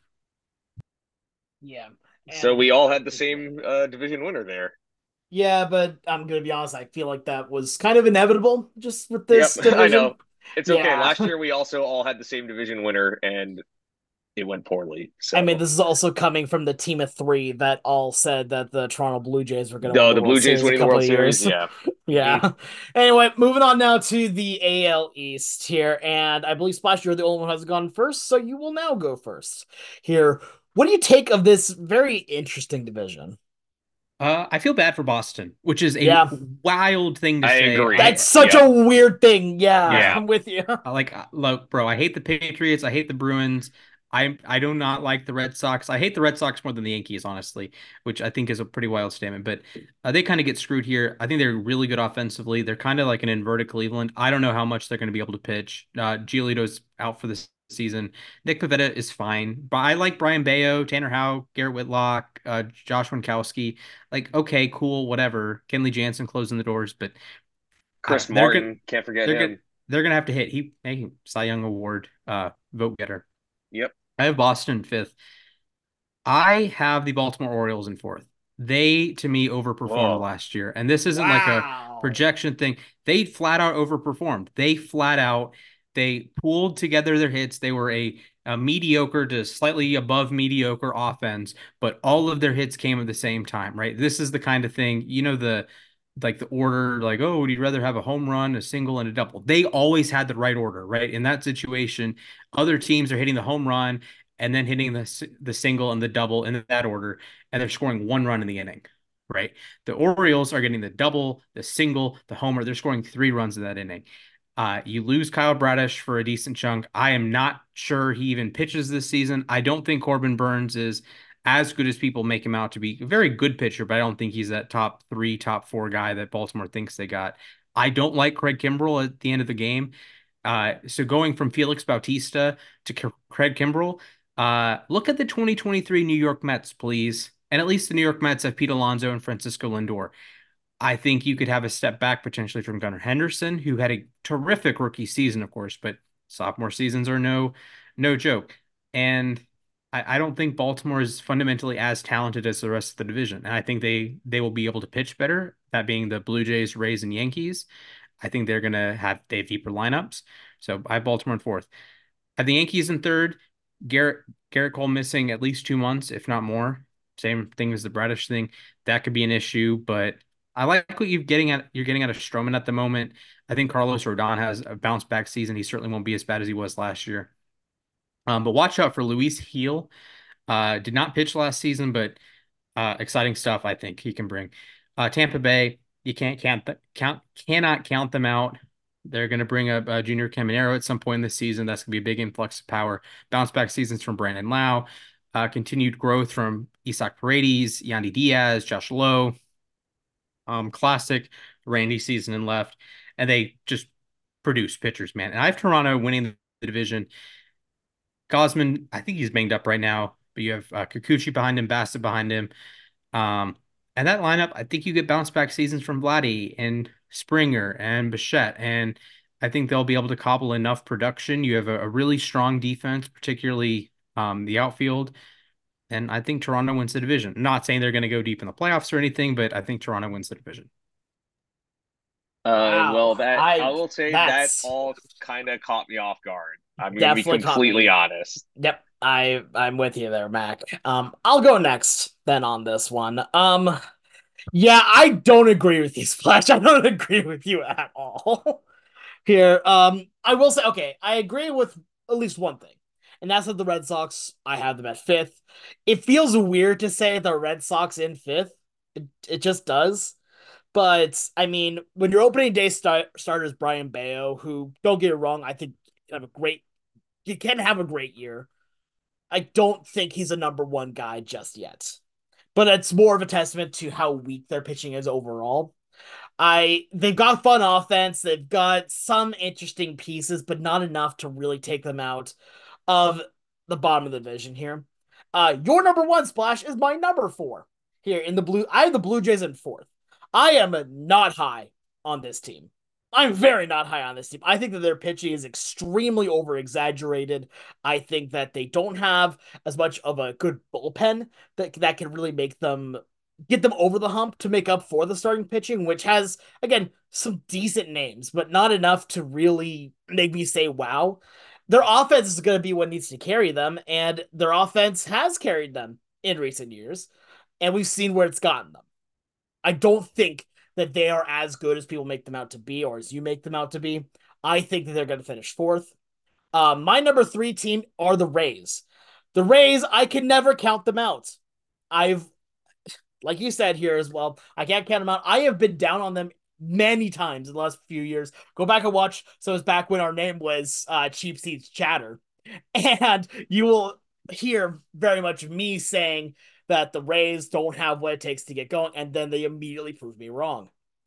Yeah. So And we all had the it's good. same uh, division winner there. Yeah, but I'm gonna be honest, I feel like that was kind of inevitable just with Yep, this I know. division. It's okay. Yeah. Last year we also all had the same division winner, and it went poorly. I mean, So this is also coming from the team of three that all said that the Toronto Blue Jays were going to win the the the World Blue Jays Series a winning the couple World of Series, years. yeah. Hmm. Yeah. Anyway, moving on now to the A L East here. And I believe Splash, you're the only one who has gone first, so you will now go first here. What do you take of this very interesting division? Uh, I feel bad for Boston, which is a Yeah, wild thing to I say. agree. that's I such Yep. a weird thing. Yeah, yeah, Yeah. I'm with you. I like uh, look, bro. I hate the Patriots. I hate the Bruins. I I do not like the Red Sox. I hate the Red Sox more than the Yankees, honestly, which I think is a pretty wild statement. But uh, they kind of get screwed here. I think they're really good offensively. They're kind of like an inverted Cleveland. I don't know how much they're going to be able to pitch. Uh, Giolito's out for this season. Nick Pivetta is fine, but I like Brian Bayo, Tanner Howe, Garrett Whitlock, uh, Josh Winkowski. Like, okay, cool, whatever. Kenley Jansen closing the doors, but uh, Chris they're good. Martin, can't forget They're good. him. They're gonna have to hit. He, hey, Cy Young Award uh vote getter. Yep. I have Boston fifth. I have the Baltimore Orioles in fourth. They, to me, overperformed Whoa. last year. And this isn't like a Wow. projection thing. They flat out overperformed. They flat out, they pulled together their hits. They were a, a mediocre to slightly above mediocre offense, but all of their hits came at the same time, right? This is the kind of thing, you know, the like the order, like, oh, would you rather have a home run, a single, and a double? They always had the right order, right? In that situation, other teams are hitting the home run and then hitting the the single and the double in that order, and they're scoring one run in the inning, right? The Orioles are getting the double, the single, the homer. They're scoring three runs in that inning. Uh, you lose Kyle Bradish for a decent chunk. I am not sure he even pitches this season. I don't think Corbin Burns is as good as people make him out to be. A very good pitcher, but I don't think he's that top three, top four guy that Baltimore thinks they got. I don't like Craig Kimbrell at the end of the game. Uh, so going from Felix Bautista to K- Craig Kimbrell, uh, look at the twenty twenty-three New York Mets, please. And at least the New York Mets have Pete Alonso and Francisco Lindor. I think you could have a step back potentially from Gunnar Henderson, who had a terrific rookie season, of course, but sophomore seasons are no no joke. And I, I don't think Baltimore is fundamentally as talented as the rest of the division. And I think they they will be able to pitch better, that being the Blue Jays, Rays, and Yankees. I think they're gonna have they have deeper lineups. So I have Baltimore in fourth. I have the Yankees in third. Garrett Garrett Cole missing at least two months, if not more. Same thing as the Bradish thing. That could be an issue, but I like what you're getting at. You're getting at a Stroman at the moment. I think Carlos Rodon has a bounce back season. He certainly won't be as bad as he was last year. Um, but watch out for Luis Heel. Uh, did not pitch last season, but uh, exciting stuff. I think he can bring. Uh, Tampa Bay, you can't count th- count cannot count them out. They're going to bring up uh, Junior Caminero at some point in the season. That's going to be a big influx of power. Bounce back seasons from Brandon Lau. Uh, continued growth from Isaac Paredes, Yandy Diaz, Josh Lowe. Um, classic Randy season and left, and they just produce pitchers, man. And I have Toronto winning the division. Gosman, I think he's banged up right now, but you have uh, Kikuchi behind him, Bassett behind him. Um, and that lineup, I think you get bounce back seasons from Vladdy and Springer and Bichette. And I think they'll be able to cobble enough production. You have a, a really strong defense, particularly um, the outfield. And I think Toronto wins the division. I'm not saying they're going to go deep in the playoffs or anything, but I think Toronto wins the division. Uh, well, Wow. that I I will say that that's all kind of caught me off guard. I'm going to be definitely caught completely me. honest. Yep. I I'm with you there, Mac. Um, I'll go next then on this one. Um, yeah, I don't agree with you, Splash. I don't agree with you at all here. Um, I will say, okay, I agree with at least one thing, and that's that the Red Sox, I have them at fifth. It feels weird to say the Red Sox in fifth. It, it just does. But I mean, when your opening day start, starter is Brian Bayo, who don't get it wrong, I think have a great he can have a great year. I don't think he's a number one guy just yet. But it's more of a testament to how weak their pitching is overall. I they've got fun offense, they've got some interesting pieces, but not enough to really take them out of the bottom of the division here. Uh, your number one, Splash, is my number four here in the blue. I have the Blue Jays in fourth. I am not high on this team. I'm very not high on this team. I think that their pitching is extremely over exaggerated. I think that they don't have as much of a good bullpen that that can really make them get them over the hump to make up for the starting pitching, which has again some decent names, but not enough to really make me say wow. Their offense is going to be what needs to carry them, and their offense has carried them in recent years, and we've seen where it's gotten them. I don't think that they are as good as people make them out to be, or as you make them out to be. I think that they're going to finish fourth. Uh, my number three team are the Rays. The Rays, I can never count them out. I've, like you said here as well, I can't count them out. I have been down on them many times in the last few years. Go back and watch. So it's back when our name was uh, Cheap Seats Chatter, and you will hear very much me saying that the Rays don't have what it takes to get going, and then they immediately prove me wrong.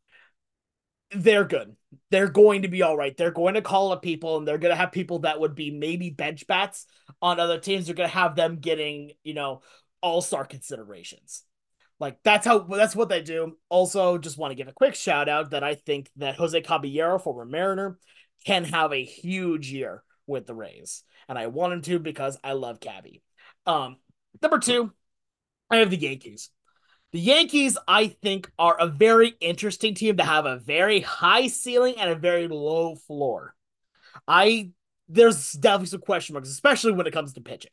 They're good. They're going to be all right. They're going to call up people, and they're going to have people that would be maybe bench bats on other teams. They're going to have them getting, you know, all star considerations. Like that's how that's what they do. Also, just want to give a quick shout out that I think that Jose Caballero, former Mariner, can have a huge year with the Rays, and I want him to because I love Cabby. Um, number two, I have the Yankees. The Yankees, I think, are a very interesting team to have a very high ceiling and a very low floor. I there's definitely some question marks, especially when it comes to pitching.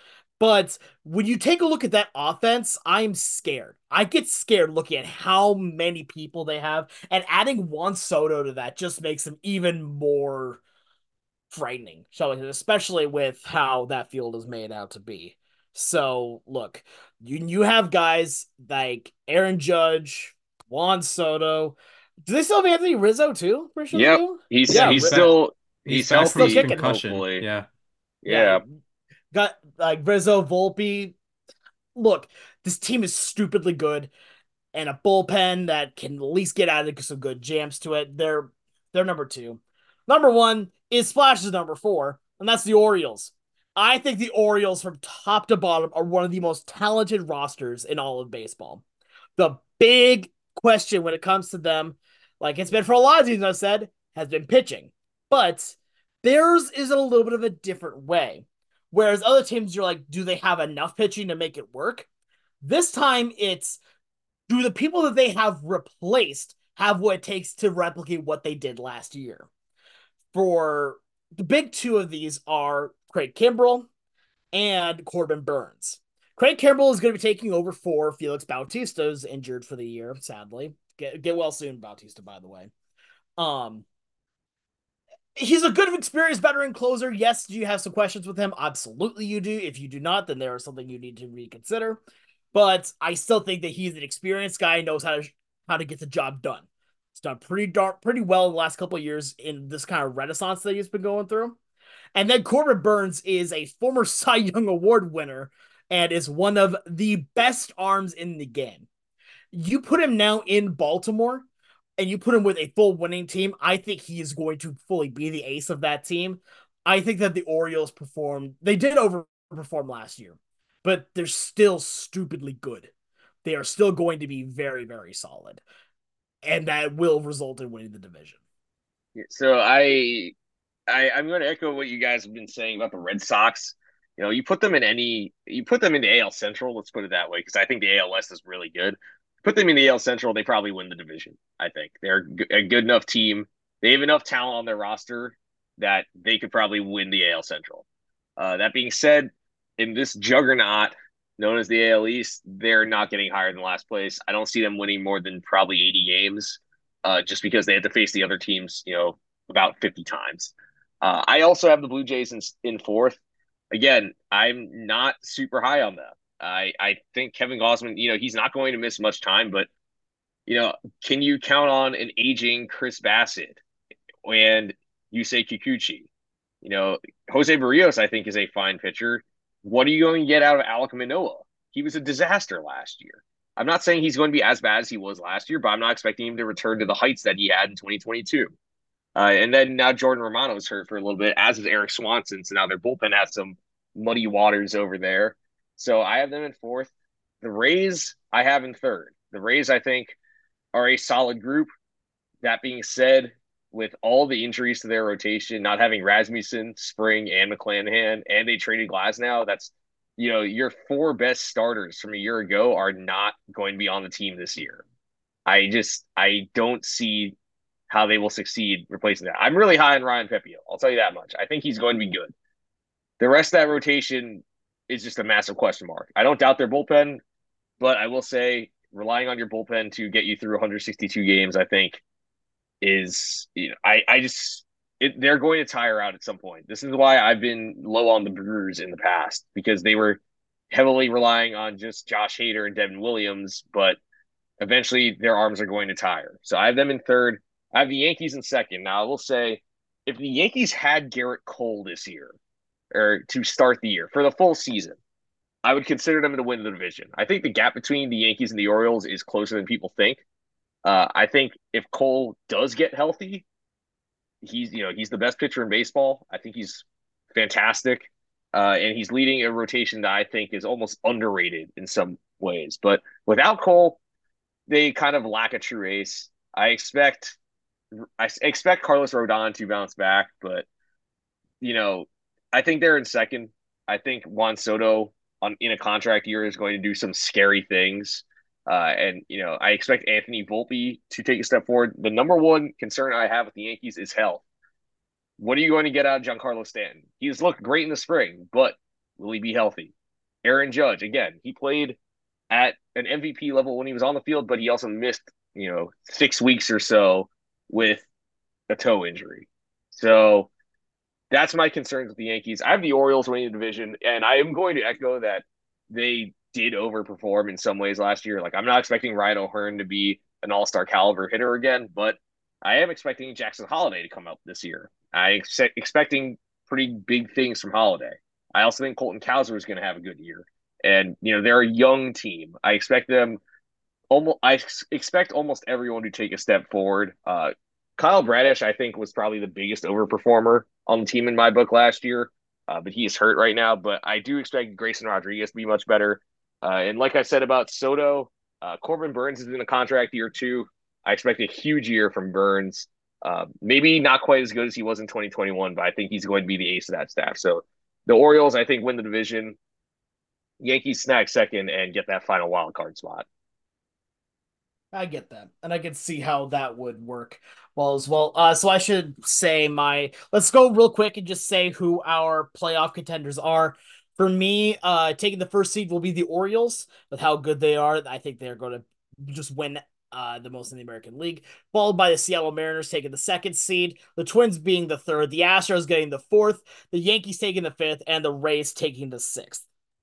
But when you take a look at that offense, I'm scared. I get scared looking at how many people they have, and adding Juan Soto to that just makes them even more frightening, shall we say, especially with how that field is made out to be. So, look, you you have guys like Aaron Judge, Juan Soto. Do they still have Anthony Rizzo too? Pretty sure they Yep, do. he's Yeah, He's he's Ri- back. still He's he's back still from healthy, kicking. concussion. hopefully. Yeah. Yeah, Yeah. got like Rizzo, Volpe. Look, this team is stupidly good, and a bullpen that can at least get out of some good jams to it. They're they're number two. Number one is Splash's number four, and that's the Orioles. I think the Orioles from top to bottom are one of the most talented rosters in all of baseball. The big question when it comes to them, like it's been for a lot of teams, I've said, has been pitching. But theirs is in a little bit of a different way. Whereas other teams, you're like, do they have enough pitching to make it work? This time, it's do the people that they have replaced have what it takes to replicate what they did last year? For the big two of these are Craig Kimbrell and Corbin Burns. Craig Kimbrell is going to be taking over for Felix Bautista, who's injured for the year, sadly. Get, get well soon, Bautista, by the way. Um, he's a good experienced veteran closer. Yes, do you have some questions with him? Absolutely, you do. If you do not, then there is something you need to reconsider. But I still think that he's an experienced guy, knows how to how to get the job done. He's done pretty dark, pretty well in the last couple of years in this kind of renaissance that he's been going through. And then Corbin Burns is a former Cy Young Award winner and is one of the best arms in the game. You put him now in Baltimore and you put him with a full winning team, I think he is going to fully be the ace of that team. I think that the Orioles performed, they did overperform last year, but they're still stupidly good. They are still going to be very, very solid. And that will result in winning the division. So I I I'm going to echo what you guys have been saying about the Red Sox. You know, you put them in any you put them in the A L Central, let's put it that way, because I think the A L West is really good. Put them in the A L Central, they probably win the division. I think they're a good enough team. They have enough talent on their roster that they could probably win the A L Central. Uh, that being said, in this juggernaut known as the A L East, they're not getting higher than last place. I don't see them winning more than probably eighty games, uh, just because they had to face the other teams, you know, about fifty times. Uh, I also have the Blue Jays in, in fourth. Again, I'm not super high on them. I I think Kevin Gausman, you know, he's not going to miss much time, but you know, can you count on an aging Chris Bassett and Yusei Kikuchi? You know, Jose Barrios, I think, is a fine pitcher. What are you going to get out of Alek Manoah? He was a disaster last year. I'm not saying he's going to be as bad as he was last year, but I'm not expecting him to return to the heights that he had in twenty twenty-two. Uh, and then now Jordan Romano's hurt for a little bit, as is Eric Swanson. So now their bullpen has some muddy waters over there. So I have them in fourth. The Rays, I have in third. The Rays, I think, are a solid group. That being said, with all the injuries to their rotation, not having Rasmussen, Spring, and McClanahan, and they traded Glasnow, that's, you know, your four best starters from a year ago are not going to be on the team this year. I just, I don't see how they will succeed replacing that. I'm really high on Ryan Pepiot. I'll tell you that much. I think he's going to be good. The rest of that rotation is just a massive question mark. I don't doubt their bullpen, but I will say relying on your bullpen to get you through one hundred sixty-two games, I think is, you know, I, I just, it, they're going to tire out at some point. This is why I've been low on the Brewers in the past, because they were heavily relying on just Josh Hader and Devin Williams, but eventually their arms are going to tire. So I have them in third. I have the Yankees in second. Now, I will say, if the Yankees had Garrett Cole this year, or to start the year for the full season, I would consider them to win the division. I think the gap between the Yankees and the Orioles is closer than people think. Uh, I think if Cole does get healthy, he's you know he's the best pitcher in baseball. I think he's fantastic, uh, and he's leading a rotation that I think is almost underrated in some ways. But without Cole, they kind of lack a true ace. I expect I expect Carlos Rodon to bounce back, but you know I think they're in second. I think Juan Soto on in a contract year is going to do some scary things. Uh, and, you know, I expect Anthony Volpe to take a step forward. The number one concern I have with the Yankees is health. What are you going to get out of Giancarlo Stanton? He's looked great in the spring, but will he be healthy? Aaron Judge, again, he played at an M V P level when he was on the field, but he also missed, you know, six weeks or so with a toe injury. So that's my concerns with the Yankees. I have the Orioles winning the division, and I am going to echo that they did overperform in some ways last year. Like, I'm not expecting Ryan O'Hearn to be an all-star caliber hitter again, but I am expecting Jackson Holliday to come up this year. I ex- expecting pretty big things from Holliday. I also think Colton Cowser is going to have a good year. And, you know, they're a young team. I expect them almost, I expect almost everyone to take a step forward. Uh, Kyle Bradish, I think, was probably the biggest overperformer on the team in my book last year, uh, but he is hurt right now. But I do expect Grayson Rodriguez to be much better. Uh, and like I said about Soto, uh, Corbin Burns is in a contract year too. I expect a huge year from Burns. Uh, maybe not quite as good as he was in twenty twenty-one, but I think he's going to be the ace of that staff. So the Orioles, I think, win the division. Yankees snag second and get that final wild card spot. I get that, and I can see how that would work well as well. Uh, so I should say my. Let's go real quick and just say who our playoff contenders are. For me, uh, taking the first seed will be the Orioles with how good they are. I think they're going to just win uh, the most in the American League, followed by the Seattle Mariners taking the second seed, the Twins being the third, the Astros getting the fourth, the Yankees taking the fifth, and the Rays taking the sixth.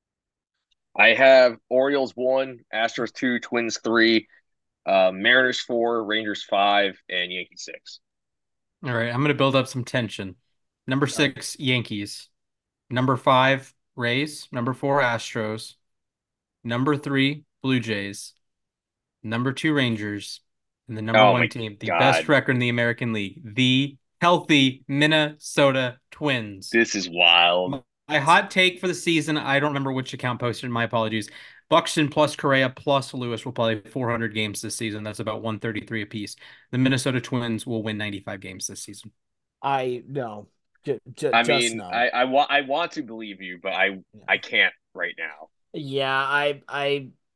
I have Orioles one, Astros two, Twins three, uh, Mariners four, Rangers five, and Yankees six. All right, I'm going to build up some tension. Number six, Yankees. Number five, Rays. Number four, Astros. Number three, Blue Jays. Number two, Rangers. And the number Oh one my team, the best God. record in the American League, the healthy Minnesota Twins. This is wild. My hot take for the season, I don't remember which account posted, my apologies. Buxton plus Correa plus Lewis will play four hundred games this season. That's about one thirty-three apiece. The Minnesota Twins will win ninety-five games this season. I no, j- j- I just mean, no. I, I want I want to believe you, but I I can't right now. Yeah, I I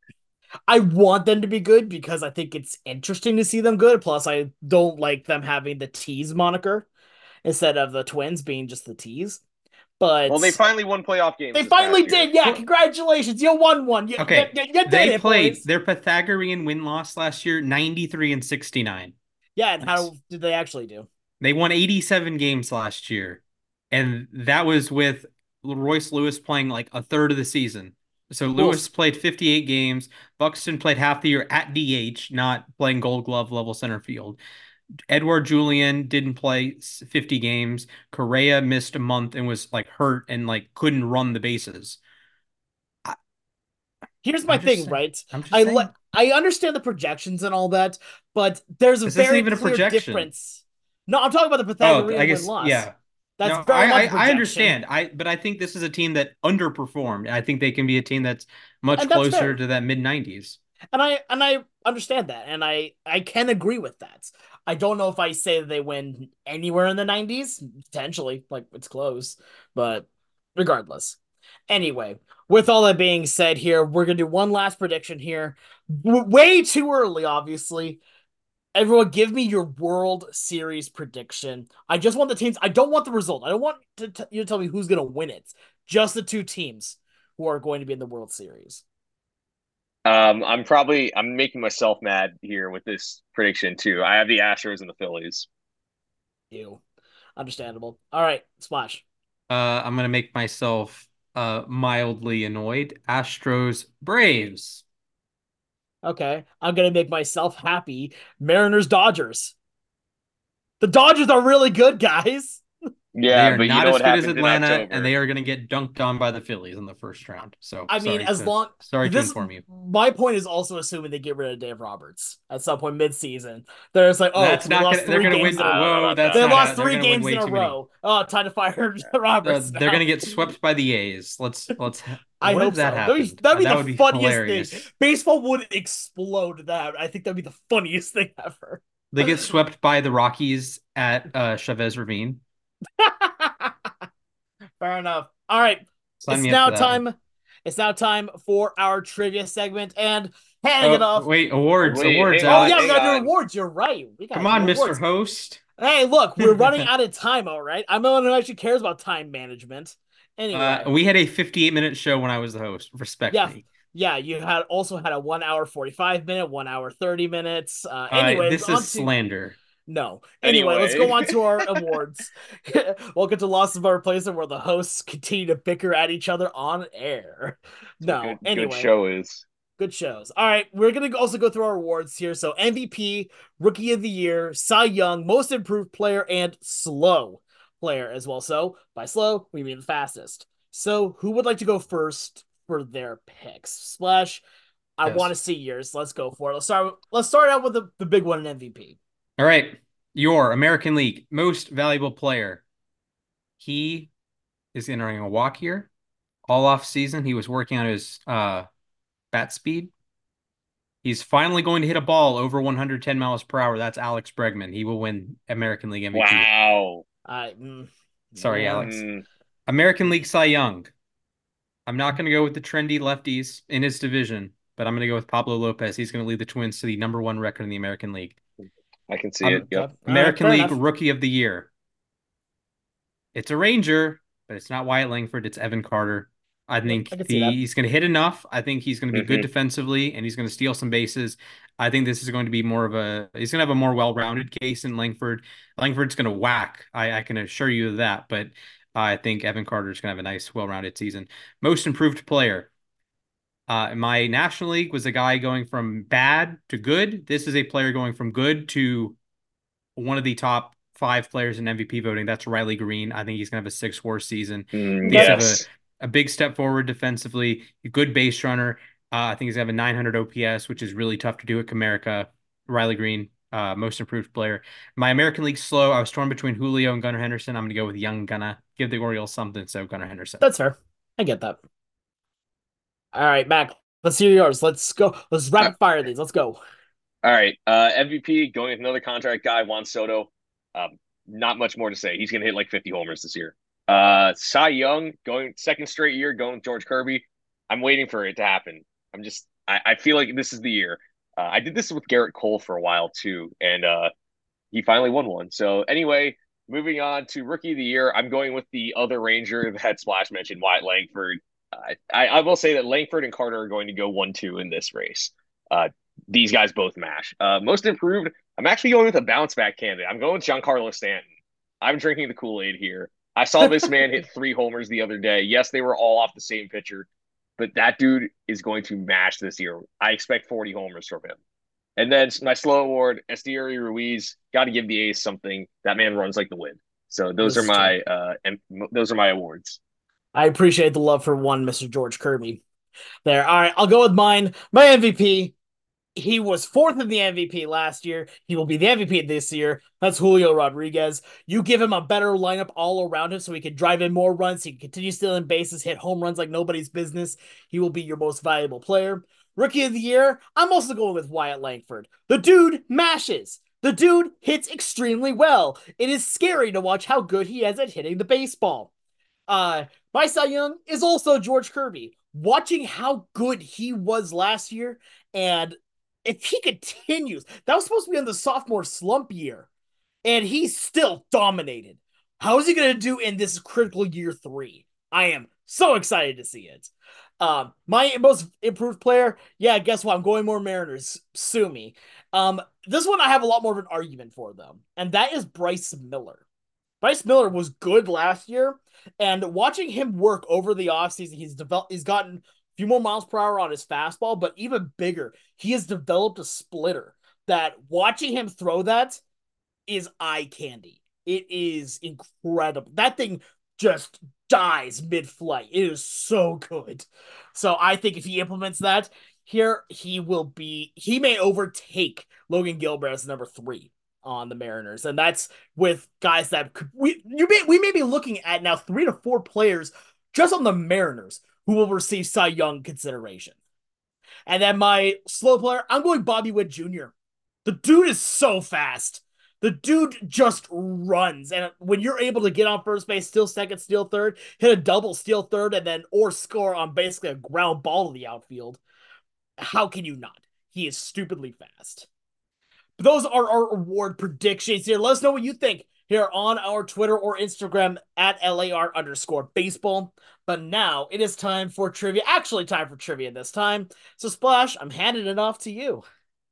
I want them to be good because I think it's interesting to see them good. Plus, I don't like them having the tease moniker instead of the Twins being just the tease. Well, But they finally won playoff games they this past finally year. did. Yeah, Well, congratulations. You won one. You, you, okay, you, you did they it, played boys. their Pythagorean win loss last year, ninety-three and sixty-nine. Yeah, and Nice. how did they actually do? They won eighty-seven games last year, and that was with Royce Lewis playing like a third of the season. So Lewis Wolf. played fifty-eight games. Buxton played half the year at D H, not playing Gold Glove level center field. Edouard Julien didn't play fifty games. Correa missed a month and was like hurt and like couldn't run the bases. I, Here's my I'm just thing, saying. right? I'm just I le- saying. I understand the projections and all that, but there's a This isn't very even a clear projection. difference. No, I'm talking about the Oh, I Pythagorean win guess loss. yeah. That's No, very I, much I a I projection, understand. I but I think this is a team that underperformed. I think they can be a team that's much and that's closer fair. to that mid nineties. And I and I understand that, and I I can agree with that. I don't know if I say that they win anywhere in the nineties, potentially, like it's close, but regardless. Anyway, with all that being said, here we're gonna do one last prediction here. W- way too early, obviously. Everyone, give me your World Series prediction. I just want the teams. I don't want the result. I don't want to t- you to tell me who's gonna win it. Just the two teams who are going to be in the World Series. Um, I'm probably I'm making myself mad here with this prediction too. I have the Astros and the Phillies. You. Understandable. All right, Splash. Uh, I'm gonna make myself uh mildly annoyed. Astros, Braves. Okay, I'm gonna make myself happy. Mariners, Dodgers. The Dodgers are really good, guys. They Yeah, are but you not know as what good as happens in Atlanta, and October. they are gonna get dunked on by the Phillies in the first round. So I mean, sorry as to long sorry to this inform you. my point is also assuming they get rid of Dave Roberts at some point mid-season. They're just like, oh, That's we not lost gonna. They're three gonna games win. in a I don't know Whoa, about that's they that. not lost how. They're three gonna win games way in a too many. row. Oh, time to fire Uh, Roberts they're gonna now. get swept by the A's. Let's let's. I What if hope that so. That'd be happened? that'd Uh, be that the would be funniest thing. hilarious. Baseball would explode that. I think that'd be the funniest thing ever. They get swept by the Rockies at uh, Chavez Ravine. Fair enough. All right. Sign It's me up now for that one. time. It's now time for our trivia segment. And handing it Oh off. wait, awards, Wait, awards, hang Oh on, yeah, we hang Alex. gotta do on. awards. You're right. We Come gotta do on, mister awards. Host. Hey, look, we're running out of time, all right? I'm the one who actually cares about time management. Uh, Anyway, we had a fifty-eight minute show when I was the host. Respect yeah, me. yeah, you had also had a one hour forty-five minute, one hour thirty minutes. Uh Uh, anyways, this is on to slander. no. Anyway, let's Anyway, go on to our awards. Welcome to Lost of Our Place, where the hosts continue to bicker at each other on air. it's what good No, good anyway, show is. good shows. All right, we're gonna also go through our awards here. So M V P, Rookie of the Year, Cy Young, Most Improved Player, and Slow Player as well. So by slow, we mean the fastest. So who would like to go first for their picks? Splash. I want to Yes. see yours. Let's go for it. Let's start. Let's start out with the, the big one in M V P. All right. Your American League most valuable player. He is entering a walk year. All off season, he was working on his uh, bat speed. He's finally going to hit a ball over one hundred ten miles per hour. That's Alex Bregman. He will win American League M V P. Wow. I mm, Sorry, yeah. Alex. Mm, American League Cy Young. I'm not going to go with the trendy lefties in his division, but I'm going to go with Pablo Lopez. He's going to lead the Twins to the number one record in the American League. I can see it. Um, Yep. Okay. All right. American Fair League enough. Rookie of the Year. It's a Ranger, but it's not Wyatt Langford. It's Evan Carter. I Yeah, think I can see the, that. he's going to hit enough. I think he's going to be good hmm defensively, and he's going to steal some bases. I think this is going to be more of a. He's going to have a more well-rounded case in Langford. Langford's going to whack. I, I can assure you of that. But I think Evan Carter's going to have a nice, well-rounded season. Most improved player. Uh, my National League was a guy going from bad to good. This is a player going from good to one of the top five players in M V P voting. That's Riley Green. I think he's going to have a six four season. I Mm, think he's Okay. have a, yes. a big step forward defensively, a good base runner. Uh, I think he's going to have a nine hundred O P S, which is really tough to do at Comerica. Riley Green, uh, most improved player. My American League slow. I was torn between Julio and Gunnar Henderson. I'm going to go with young Gunnar. Give the Orioles something, so Gunnar Henderson. That's fair. I get that. All right, Mac. Let's hear yours. Let's go. Let's Uh, rapid fire these. Let's go. all right. Uh, M V P going with another contract guy, Juan Soto. Um, not much more to say. He's gonna hit like fifty homers this year. Uh, Cy Young going second straight year going with George Kirby. I'm waiting for it to happen. I'm just I, I feel like this is the year. Uh, I did this with Garrett Cole for a while too, and uh, he finally won one. So anyway, moving on to rookie of the year, I'm going with the other Ranger that Splash mentioned, Wyatt Langford. Uh, I, I will say that Langford and Carter are going to go one two in this race. Uh, these guys both mash. Uh, most improved, I'm actually going with a bounce back candidate. I'm going with Giancarlo Stanton. I'm drinking the Kool Aid here. I saw this man hit three homers the other day. Yes, they were all off the same pitcher, but that dude is going to mash this year. I expect forty homers from him. And then my slow award, Esteury Ruiz, got to give the A's something. That man runs like the wind. So those This are is true. my uh, and those are my awards. I appreciate the love for one, Mister George Kirby. There. All right, I'll go with mine. My M V P. He was fourth in the M V P last year. He will be the M V P this year. That's Julio Rodriguez. You give him a better lineup all around him so he can drive in more runs. He can continue stealing bases, hit home runs like nobody's business. He will be your most valuable player. Rookie of the year, I'm also going with Wyatt Langford. The dude mashes. The dude hits extremely well. It is scary to watch how good he is at hitting the baseball. Uh, my Cy Young is also George Kirby. Watching how good he was last year, and if he continues, that was supposed to be in the sophomore slump year, and he's still dominated. How is he going to do in this critical year three? I am so excited to see it. Um, my most improved player, yeah, guess what? I'm going more Mariners. Sue me. Um, this one I have a lot more of an argument for, though, and that is Bryce Miller. Bryce Miller was good last year, and watching him work over the offseason, he's developed, he's gotten a few more miles per hour on his fastball, but even bigger, he has developed a splitter that watching him throw that is eye candy. It is incredible. That thing just dies mid-flight. It is so good. So I think if he implements that here, he will be, he may overtake Logan Gilbert as number three on the Mariners, and that's with guys that could, we you may we may be looking at now three to four players just on the Mariners who will receive Cy Young consideration. And then my slow player, I'm going Bobby Witt Junior The dude is so fast. The dude just runs, and when you're able to get on first base, steal second, steal third, hit a double, steal third, and then or score on basically a ground ball to the outfield, how can you not? He is stupidly fast. But those are our award predictions here. Let us know what you think here on our Twitter or Instagram at L A R underscore baseball. But now it is time for trivia. Actually, time for trivia this time. So, Splash, I'm handing it off to you.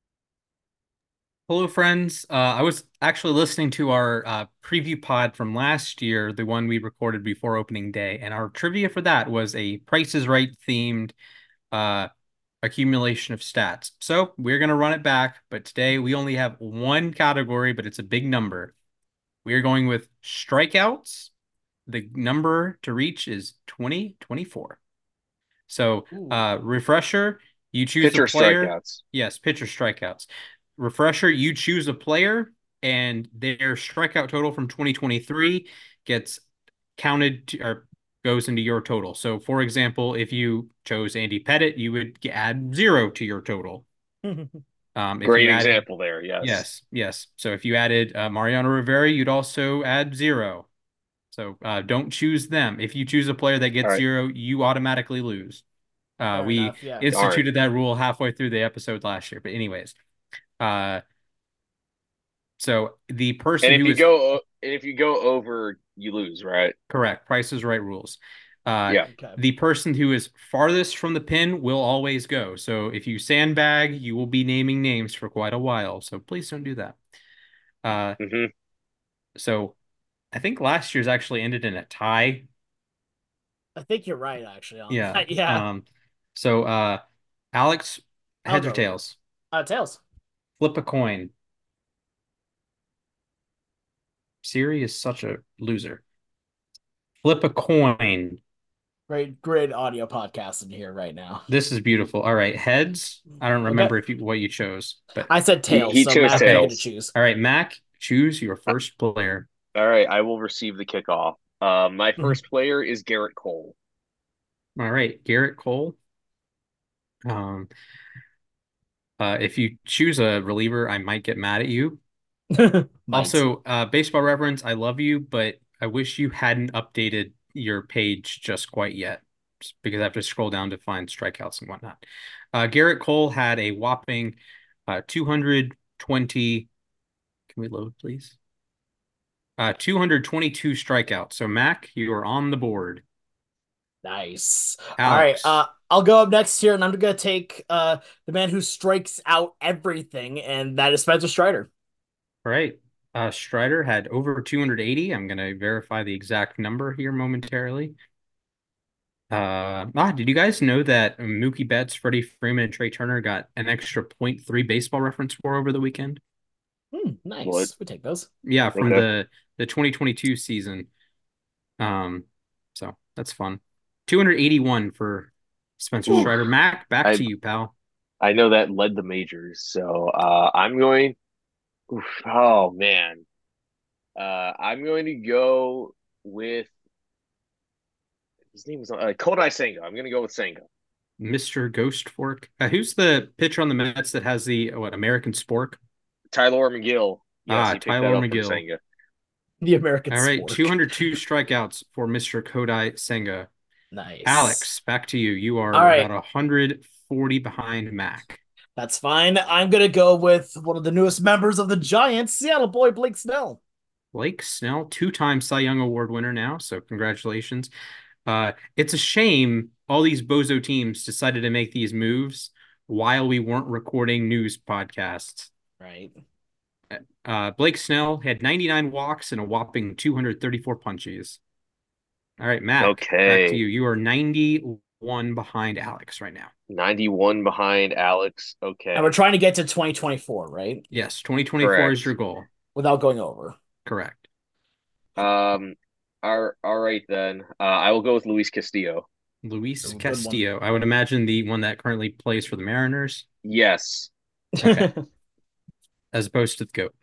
Hello, friends. Uh, I was actually listening to our uh, preview pod from last year, the one we recorded before opening day, and our trivia for that was a Price is Right themed uh, accumulation of stats. So we're going to run it back, but today we only have one category, but it's a big number. We are going with strikeouts. The number to reach is twenty twenty-four. So, uh, refresher, you choose Pitcher a player. strikeouts. Yes, pitcher strikeouts. Refresher, you choose a player, and their strikeout total from twenty twenty-three gets counted to, or goes into your total. So, for example, if you chose Andy Pettitte, you would add zero to your total. Um, if Great you added, example there. Yes. yes, yes. So if you added uh, Mariano Rivera, you'd also add zero. So uh, don't choose them. If you choose a player that All gets right. zero, you automatically lose. Uh, Fair we enough, yeah. instituted that rule halfway through the episode last year. But anyways, uh, so the person And if who you is go and if you go over, you lose, right? correct, Price is Right rules. Uh, Yeah. Okay. the person who is farthest from the pin will always go. So if you sandbag, you will be naming names for quite a while. So please don't do that. Uh, hmm so I think last year's actually ended in a tie. I think you're right, actually, on Yeah. that. Yeah. Um, so uh Alex, I'll heads or go with it. tails? Uh, Tails. Flip a coin. Siri is such a loser. Flip a coin. Great, great audio podcast in here right now. This is beautiful. All right, heads. I don't Okay. remember if you what you chose, but I said He, Tails, he so chose Matt, you get to tails. choose. all right, Mac, choose your first player. All right, I will receive the kickoff. Uh, my Mhm. first player is Garrett Cole. All right, Garrett Cole. Um, uh, if you choose a reliever, I might get mad at you. Might. Also, uh, baseball reference, I love you, but I wish you hadn't updated your page just quite yet. because I have to scroll down to find strikeouts and whatnot. Uh, Garrett Cole had a whopping uh, two hundred twenty. Can we load, please? Uh, two hundred twenty-two strikeouts. So, Mac, you are on the board. Nice. All right. Uh, Alex. I'll go up next here, and I'm gonna take uh the man who strikes out everything, and that is Spencer Strider. All right. Uh, Strider had over two hundred eighty. I'm going to verify the exact number here momentarily. Uh, ah, did you guys know that Mookie Betts, Freddie Freeman, and Trey Turner got an extra point three baseball reference for over the weekend? Hmm, What? nice. We take those. Yeah, from Okay. the the twenty twenty-two season. Um, so that's fun. two hundred eighty-one for Spencer Whew. Strider. Mac, back I to you, pal. I know that led the majors, so uh, I'm going. Oof, oh man, uh, I'm going to go with his name was uh, Kodai Senga. I'm going to go with Senga. Mister Ghost Fork. Uh, who's the pitcher on the Mets that has the what American Spork? Tyler McGill. Yes, Ah, he picked that Tyler up from McGill. Senga. The American All right, Spork. two hundred two strikeouts for Mister Kodai Senga. Nice. Alex, back to you. You All are right. about one hundred forty behind Mac. That's fine. I'm gonna go with one of the newest members of the Giants, Seattle boy Blake Snell. Blake Snell, two-time Cy Young Award winner now, so congratulations. Uh, it's a shame all these bozo teams decided to make these moves while we weren't recording news podcasts. Right. Uh, Blake Snell had ninety-nine walks and a whopping two hundred thirty-four punches. All right, Mac, back to Okay, you. You are ninety-one behind Alex right now. ninety-one behind Alex. And we're Okay, trying to get to twenty twenty-four, right? Yes, twenty twenty-four is correct. your goal. Without going over. Correct. Um, all, all right then. Uh, I will go with Luis Castillo. Luis Ooh, good one. Castillo. I would imagine the one that currently plays for the Mariners. Yes. Okay. As opposed to the GOAT.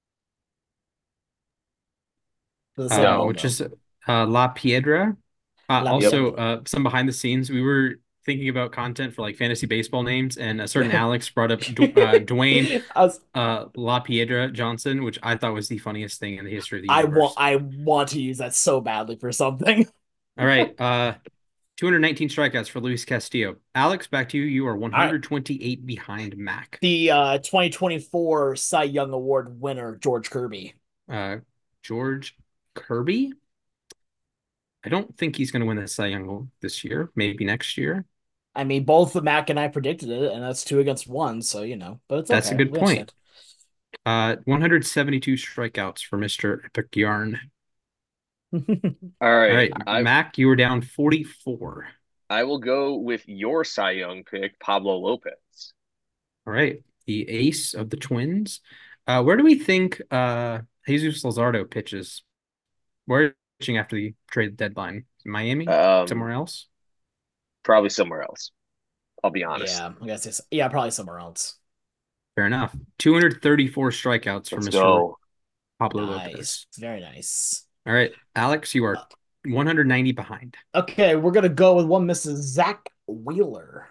The same Uh, No. which logo. is uh, La Piedra. Uh, La Yep. also, Piedra. uh, some behind the scenes, we were thinking about content for like fantasy baseball names, and a certain Alex brought up Du- uh, Dwayne I was, uh, La Piedra Johnson, which I thought was the funniest thing in the history of the I want universe. I want to use that so badly for something. All right. Uh, two hundred nineteen strikeouts for Luis Castillo. Alex, back to you. You are All right. one hundred twenty-eight behind Mac. The uh twenty twenty-four Cy Young Award winner, George Kirby. Uh, George Kirby. I don't think he's going to win the Cy Young this year. Maybe next year. I mean, both Mac and I predicted it, and that's two against one, so you know, but it's That's a okay. good We point. understand. Uh, one hundred seventy-two strikeouts for Mister Epic Yarn. All All right. right, I Mac, you were down forty-four. I will go with your Cy Young pick, Pablo Lopez. All right, the ace of the Twins. Uh, where do we think uh, Jesus Luzardo pitches? Where pitching after the trade deadline? Miami? Um, Somewhere else? probably somewhere else. I'll be honest. Yeah, I guess it's yeah, probably somewhere else. Fair enough. two hundred thirty-four strikeouts for Let's Mister go. Pablo Nice. Lopez. Very nice. All right, Alex, you Uh, are one hundred ninety behind. okay, we're gonna go with one Missus Zach Wheeler.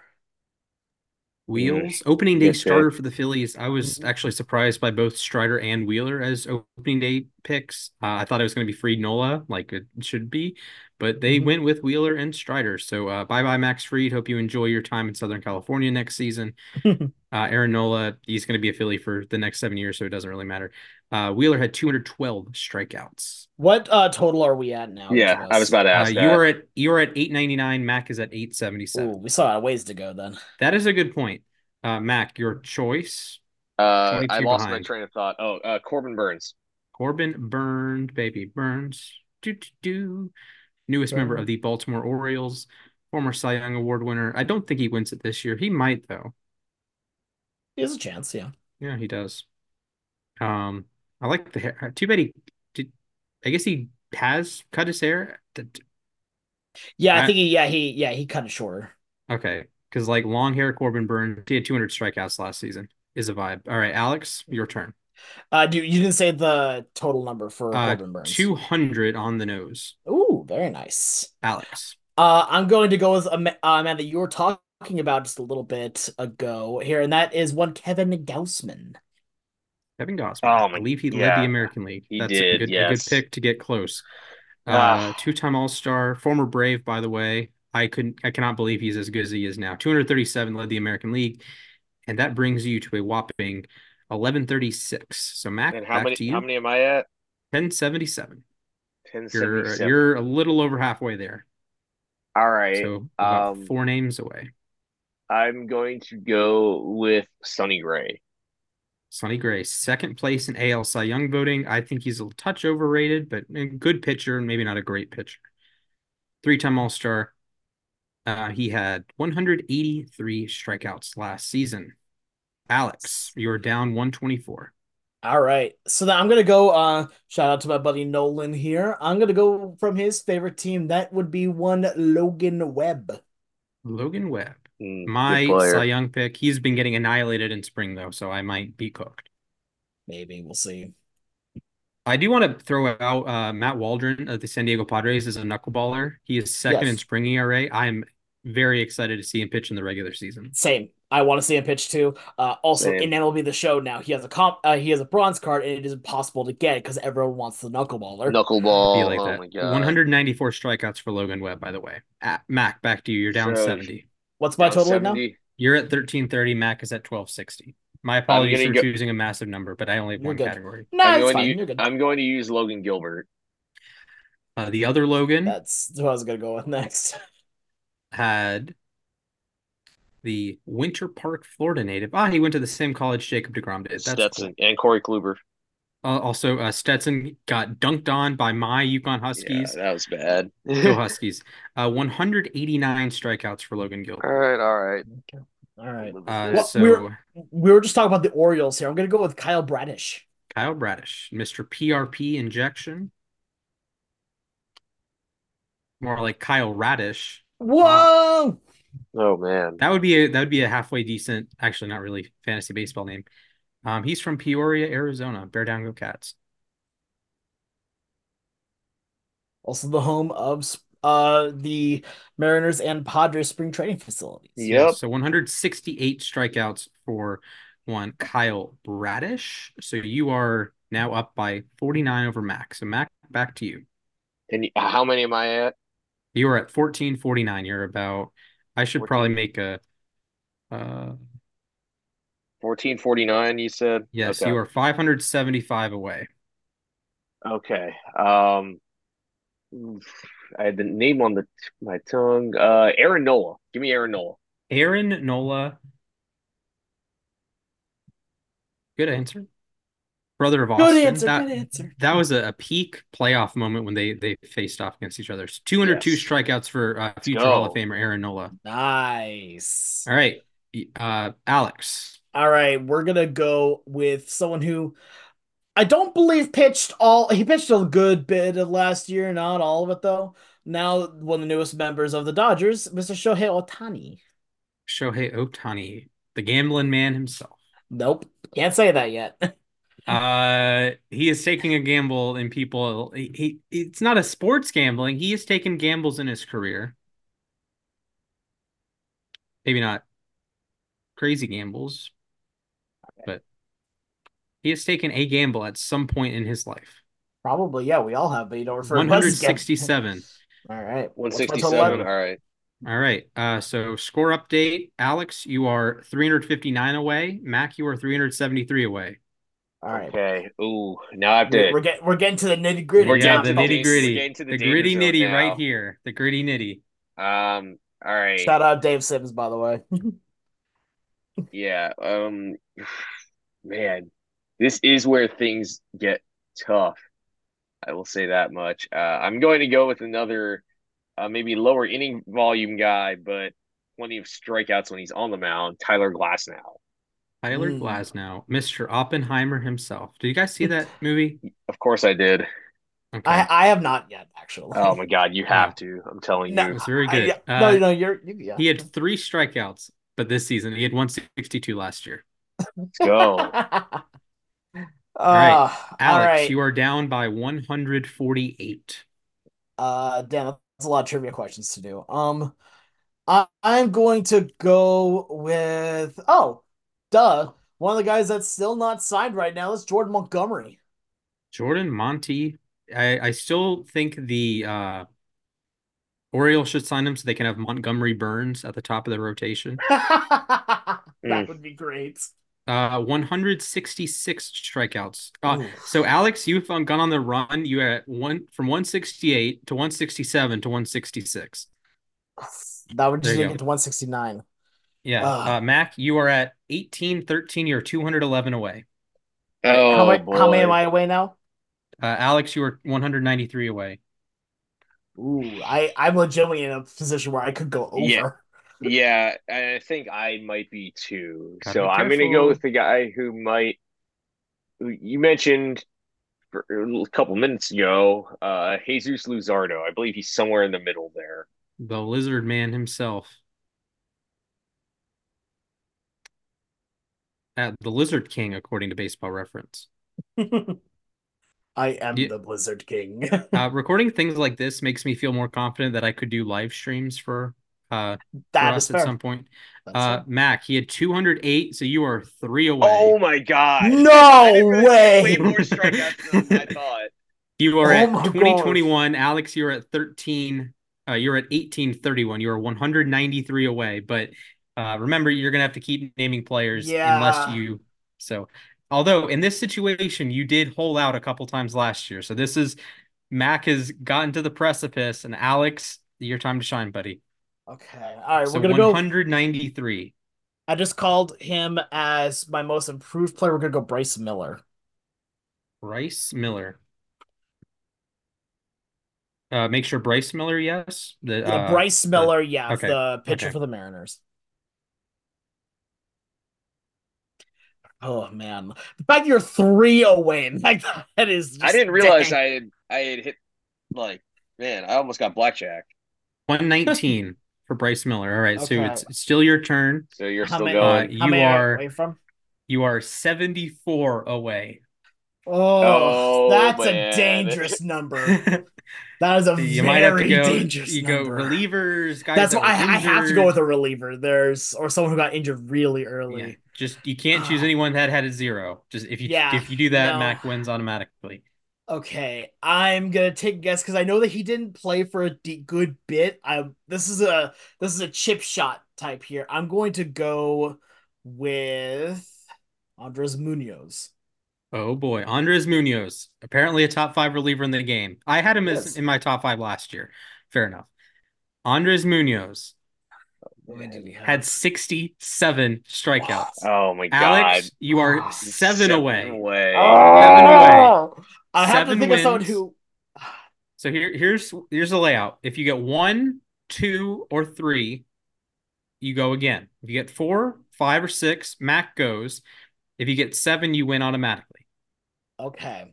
Mm, Wheels, opening day good pick. starter for the Phillies. I was Mhm. actually surprised by both Strider and Wheeler as opening day picks. Uh, I thought it was going to be Fried Nola, like it should be, but they Mhm. went with Wheeler and Strider. So uh, bye bye, Max Fried. Hope you enjoy your time in Southern California next season. Uh, Aaron Nola, he's going to be a Philly for the next seven years, so it doesn't really matter. Uh, Wheeler had two hundred twelve strikeouts. What uh total are we at now, each of Yeah, I was us? about to Uh, ask you that. are at you are at eight ninety-nine. Mac is at eight seventy-seven. Ooh, we still got a ways to go then. That is a good point. Uh, Mac, your choice. Uh, I twenty-two lost my behind. train of thought. Oh, uh, Corbin Burns. Corbin burned, baby Burns. Do, do, do. Newest member of Burn. the Baltimore Orioles, former Cy Young Award winner. I don't think he wins it this year. He might though. He has a chance, yeah. Yeah, he does. Um, I like the hair. Too bad he did. I guess he has cut his hair. Yeah, I I, think he yeah, he yeah, he cut it shorter. okay, because like long hair Corbin Burns, he had two hundred strikeouts last season. Is a vibe. All right, Alex, your turn. Uh dude, you didn't say the total number for Uh, Corbin Burns. two hundred on the nose. Ooh, very nice. Alex. Uh, I'm going to go with a ma- uh, man that you were talking about just a little bit ago here, and that is one Kevin Gaussman. Kevin Gausman. I Oh my, believe he led the yeah, American League. he That's a did. good a good Yes. pick to get close. Uh, Ah, two-time All-Star, former Brave, by the way. I couldn't I cannot believe he's as good as he is now. two hundred thirty-seven led the American League, and that brings you to a whopping eleven thirty-six. So Mac, And how back many to how you. many am I at? ten seventy-seven. You're ten seventy-seven. you're a little over halfway there. All right. So about Um, four names away. I'm going to go with Sonny Gray. Sonny Gray, second place in A L Cy Young voting. I think he's a touch overrated, but a good pitcher and maybe not a great pitcher. Three-time All-Star. Uh, he had one hundred eighty-three strikeouts last season. Alex, you're down one twenty-four. All right. So then I'm gonna go uh shout out to my buddy Nolan here. I'm gonna go from his favorite team. That would be one Logan Webb. Logan Webb, Mm, good my Cy player. Young pick. He's been getting annihilated in spring though, so I might be cooked. Maybe we'll see. I do want to throw out uh, Matt Waldron of the San Diego Padres as a knuckleballer. He is second in Yes. spring E R A. I'm very excited to see him pitch in the regular season. Same. I want to see him pitch too. Uh, also in Same. M L B The Show now, he has a comp. Uh, he has a bronze card, and it is impossible to get because everyone wants the knuckleballer. Be Knuckleball. like Oh that. my God. one hundred ninety-four strikeouts for Logan Webb, by the way. Uh, Mac, back to you. You're down So seventy. What's my down total right now? seventy. You're at thirteen thirty. Mac is at twelve sixty. My I'm apologies gonna for go. choosing a massive number, but I only have You're one good. category. Nah, I'm it's going to. fine. u- You're good. I'm going to use Logan Gilbert. Uh, the other Logan That's who I was gonna go with next. had the Winter Park, Florida native. Ah, he went to the same college Jacob deGrom did. That's cool. Stetson and Corey Kluber. Uh, also, uh, Stetson got dunked on by my Yukon Yeah, Huskies. that was bad. Go Huskies. Uh, one hundred eighty-nine strikeouts for Logan All Gilbert. right, all right. All right. Uh, Well, we so were we were just talking about the Orioles here. I'm gonna go with Kyle Bradish. Kyle Bradish, Mister P R P injection, more like Kyle Radish. Uh, Whoa! Oh man. that would be a that would be a halfway decent, actually not really fantasy baseball name. Um, he's from Peoria, Arizona. Bear down, go Cats. Also the home of uh the Mariners and Padres spring training facilities. Yeah, Yep. so one hundred sixty-eight strikeouts for one Kyle Bradish. So you are now up by forty-nine over Mac. So Mac, back to you. And y- how many am I at? You are at fourteen forty-nine. You're about, I should probably fourteen. make a, uh, fourteen forty-nine, you said? yes, Okay. you are five hundred seventy-five away. Okay. Um, I had the name on the t- my tongue. Uh, Aaron Nola. Give me Aaron Nola. Aaron Nola, good answer. Brother of Good Austin. answer, That good answer. that was a, a peak playoff moment when they they faced off against each other. So two hundred two Yes. strikeouts for uh, Let's future Hall of go. Famer Aaron Nola. Nice. All right, uh, Alex. All right, we're gonna go with someone who I don't believe pitched all. He pitched a good bit of last year, not all of it though. Now one of the newest members of the Dodgers, Mister Shohei Ohtani. Shohei Ohtani, the gambling man himself. Nope, can't say that yet. Uh, he is taking a gamble in people. He, he it's not a sports gambling. He has taken gambles in his career. Maybe not crazy gambles, but he has taken a gamble at some point in his life. Probably, yeah, we all have, but you don't refer to it as a gamble. one sixty-seven. All right, what's my total one sixty-seven. at? All right. All right. Uh, so score update. Alex, you are three hundred fifty-nine away. Mac, you are three hundred seventy-three away. All right, Okay. Ooh, now I have we're, to. we're getting we're getting to the nitty gritty. We're Yeah, getting the to the nitty danger- we're gritty. getting to the The danger gritty zone nitty now. right here. The gritty nitty. Um. All right. Shout out Dave Sims, by the way. Yeah. Um. Man, this is where things get tough. I will say that much. Uh, I'm going to go with another, uh, maybe lower inning volume guy, but plenty of strikeouts when he's on the mound. Tyler Glasnow. Tyler Mm. Glasnow, Mister Oppenheimer himself. Did you guys see that movie? Of course, I did. Okay. I I have not yet actually. Oh my God, you have Oh. to. I'm telling No, you. It was very I- good. yeah, Uh, no, no, you're you, yeah. He had three strikeouts, but this season he had one sixty-two last year. Let's go. All right. all Alex, right. you are down by one hundred forty-eight. Uh, damn, that's a lot of trivia questions to do. Um, I I'm going to go with oh, duh, one of the guys that's still not signed right now is Jordan Montgomery. Jordan Monty. I, I still think the uh, Orioles should sign him so they can have Montgomery Burns at the top of the rotation. That Mm. would be great. Uh, one hundred sixty-six strikeouts. Uh, Ooh. so Alex, you've gone on the run. You are at one from one sixty-eight to one sixty-seven to one sixty-six. That would There just you make go. it to one sixty-nine. Yeah. Uh, Uh, Mac, you are at eighteen thirteen. You're two hundred eleven away. all right, how Oh much? How many am boy. I away now? Uh, Alex, you are one hundred ninety-three away. Ooh, I I'm legitimately in a position where I could go Yeah. over. Yeah, I think I might be too. Gotta So be I'm gonna go careful. with the guy who might who you mentioned for a couple minutes ago, uh, Jesus Luzardo. I believe he's somewhere in the middle there. The Lizard Man himself. Uh, the Lizard King, according to Baseball Reference. I am Yeah. the Blizzard King. Uh, recording things like this makes me feel more confident that I could do live streams for uh for That is us at fair. some point. That's Uh, fair. Mac, he had two hundred eight, so you are three away. Oh my God. I No didn't realize he had way way. more strikeouts than I thought. You are Oh at my twenty gosh. twenty-one. Alex, you're at thirteen. Uh, you're at eighteen thirty-one. You are one hundred ninety-three away. But uh, remember, you're gonna have to keep naming players unless Yeah. you. So, although in this situation, you did hold out a couple times last year. So this is Mac has gotten to the precipice, and Alex, your time to shine, buddy. Okay. All right, So we're gonna go. one hundred ninety-three. I just called him as my most improved player. We're gonna go Bryce Miller. Bryce Miller. Uh, make sure Bryce Miller, yes. The Yeah, uh, Bryce the Miller, yeah, okay, the pitcher okay. for the Mariners. Oh man, the fact that you're three away, like that is just I didn't realize dang. I had I had hit like man, I almost got blackjack. one nineteen for Bryce Miller. All right, so Okay, it's, it's still your turn. So you're how still many? Uh, going. How you many am I are away from? you are seventy-four away. Oh, Oh that's a man. dangerous number. That is a You might have to very go. dangerous You go number. relievers, guys That's that why were I, I have to go with injured. a reliever. There's or someone who got injured really Yeah, early. just you can't choose Ah, anyone that had a zero. Just if you yeah, if you do that, no. Mac wins automatically. Okay, I'm gonna take a guess because I know that he didn't play for a d good bit. I this is a this is a chip shot type here. I'm going to go with Andres Munoz. Oh boy, Andres Munoz, apparently a top five reliever in the game. I had him as Yes. in my top five last year. Fair enough. Andres Munoz What do we had have? sixty-seven strikeouts. Oh my God. Alex, you are Ah. seven Seven away. away. Seven away. Oh! I have to Seven think of someone wins. who. So here, here's here's the layout. If you get one, two, or three, you go again. If you get four, five, or six, Mac goes. If you get seven, you win automatically. Okay.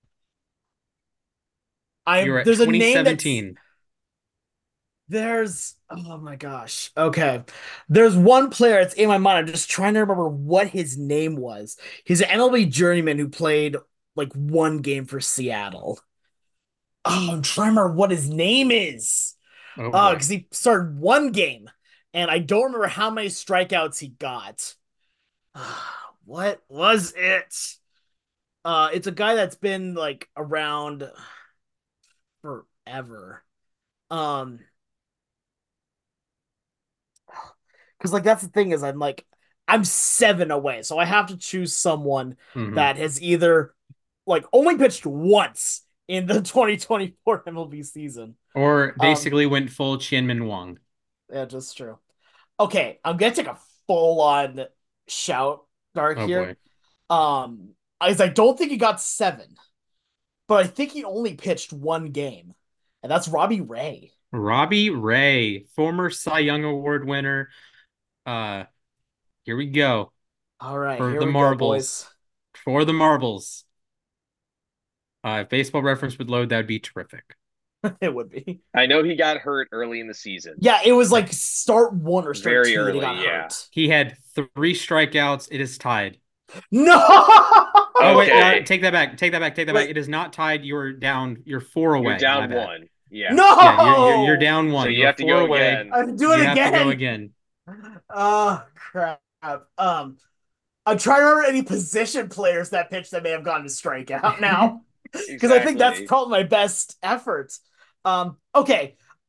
You're I'm at there's a name that's twenty seventeen. there's oh my gosh. Okay. There's one player that's in my mind. I'm just trying to remember what his name was. He's an M L B journeyman who played like one game for Seattle. Oh, I'm trying to remember what his name is. Oh Uh, boy. because he started one game, and I don't remember how many strikeouts he got. What was it? Uh, it's a guy that's been like around forever. Um, because like that's the thing is I'm like I'm seven away, so I have to choose someone Mhm. that has either like only pitched once in the twenty twenty-four M L B season. Or Um, basically went full Chien-Min Wang. yeah, just true. Okay, I'm gonna take a full on shout dark Oh here. boy. Um, as I don't think he got seven, but I think he only pitched one game, and that's Robbie Ray. Robbie Ray, former Cy Young Award winner. Uh, here we go All right, for here the we go, marbles. boys. For the marbles. Uh, if Baseball Reference would load, that would be terrific. It would be. I know he got hurt early in the season. Yeah, it was like start one or start Very two that he early, got yeah. hurt. He had three strikeouts. It is tied. No! Oh wait, Okay. uh, take that back. Take that back. Take that Wait. back. It is not tied. You're down. You're four away. You're My down bad. one. Yeah. No! Yeah, you're, you're you're down one. So you You're have to four go away. again. I have to do it You have again. to go again. Oh crap. Um, I'm trying to remember any position players that pitch that may have gone to strikeout now. Because I think that's Exactly. probably my best effort. Um, okay.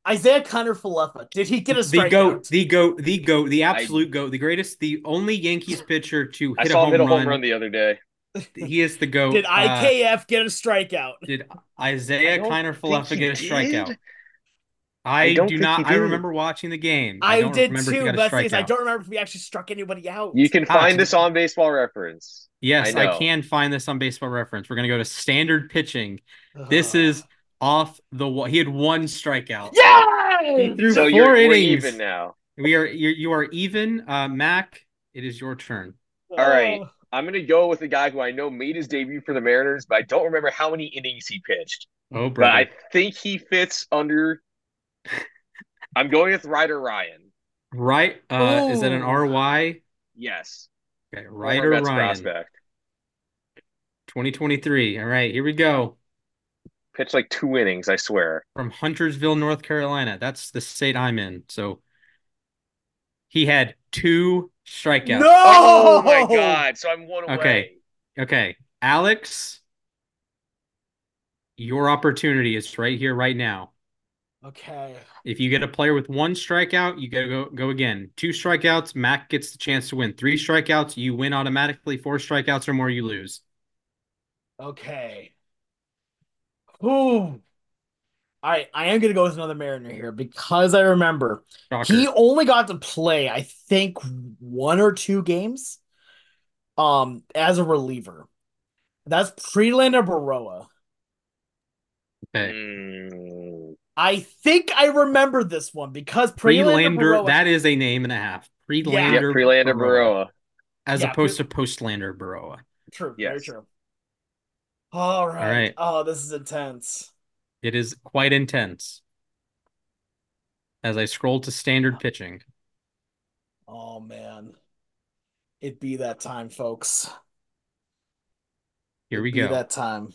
Isaiah Kiner-Falefa. Did he get a The GOAT, strikeout? the GOAT, the GOAT, the I absolute GOAT, the greatest, the only Yankees pitcher to I hit a saw him hit home a home run run. the other day. He is the Did GOAT. Uh, I K F get a strikeout? did I Isaiah don't Kiner think Falefa he get a strikeout? did. I I don't do think he not. I did. remember watching the game. I I don't did remember if he too, got but a that's the thing is I strikeout. don't remember if we actually struck anybody You out. can Ah, find to this the, on Baseball Reference. I yes, I know. can find this on Baseball Reference. We're gonna go to standard pitching. This Ugh. is off the wall. He had one strikeout. He threw So Yes! you're four we're even innings. now. We are you you are even. Uh, Mac, it is your turn. All right. Oh, I'm gonna go with a guy who I know made his debut for the Mariners, but I don't remember how many innings he pitched. Oh, But I brother. think he fits under. I'm going with Ryder Ryan. Right. Uh, is that an ooh. R Y? Yes, Okay, former Ryder Mets Ryan, prospect. twenty twenty-three. All right, here we go. Pitched like two innings, I swear. From Huntersville, North Carolina. That's the state I'm in. So he had two strikeouts. Oh my No! God! So I'm one Okay. away. Okay. Alex, your opportunity is right here, right now. Okay. If you get a player with one strikeout, you gotta go go again. Two strikeouts, Mac gets the chance to win. Three strikeouts, you win automatically. Four strikeouts or more, you lose. Okay. Ooh. All right, I am gonna go with another Mariner here because I remember he Shocker. only got to play, I think, one or two games um as a reliever. That's Prelander Baroa. Okay. Mm, I think I remember this one because Prelander Prelander, Baroa. that is a name and a half. Yeah, yep, Prelander Prelander Baroa, Baroa. as yeah, pre opposed to Postlander Baroa. true, very Yes. true. All All right. right. Oh, this is intense. It is quite intense. As I scroll to standard pitching. Oh man, it be that time, folks. Here It we be go. that time.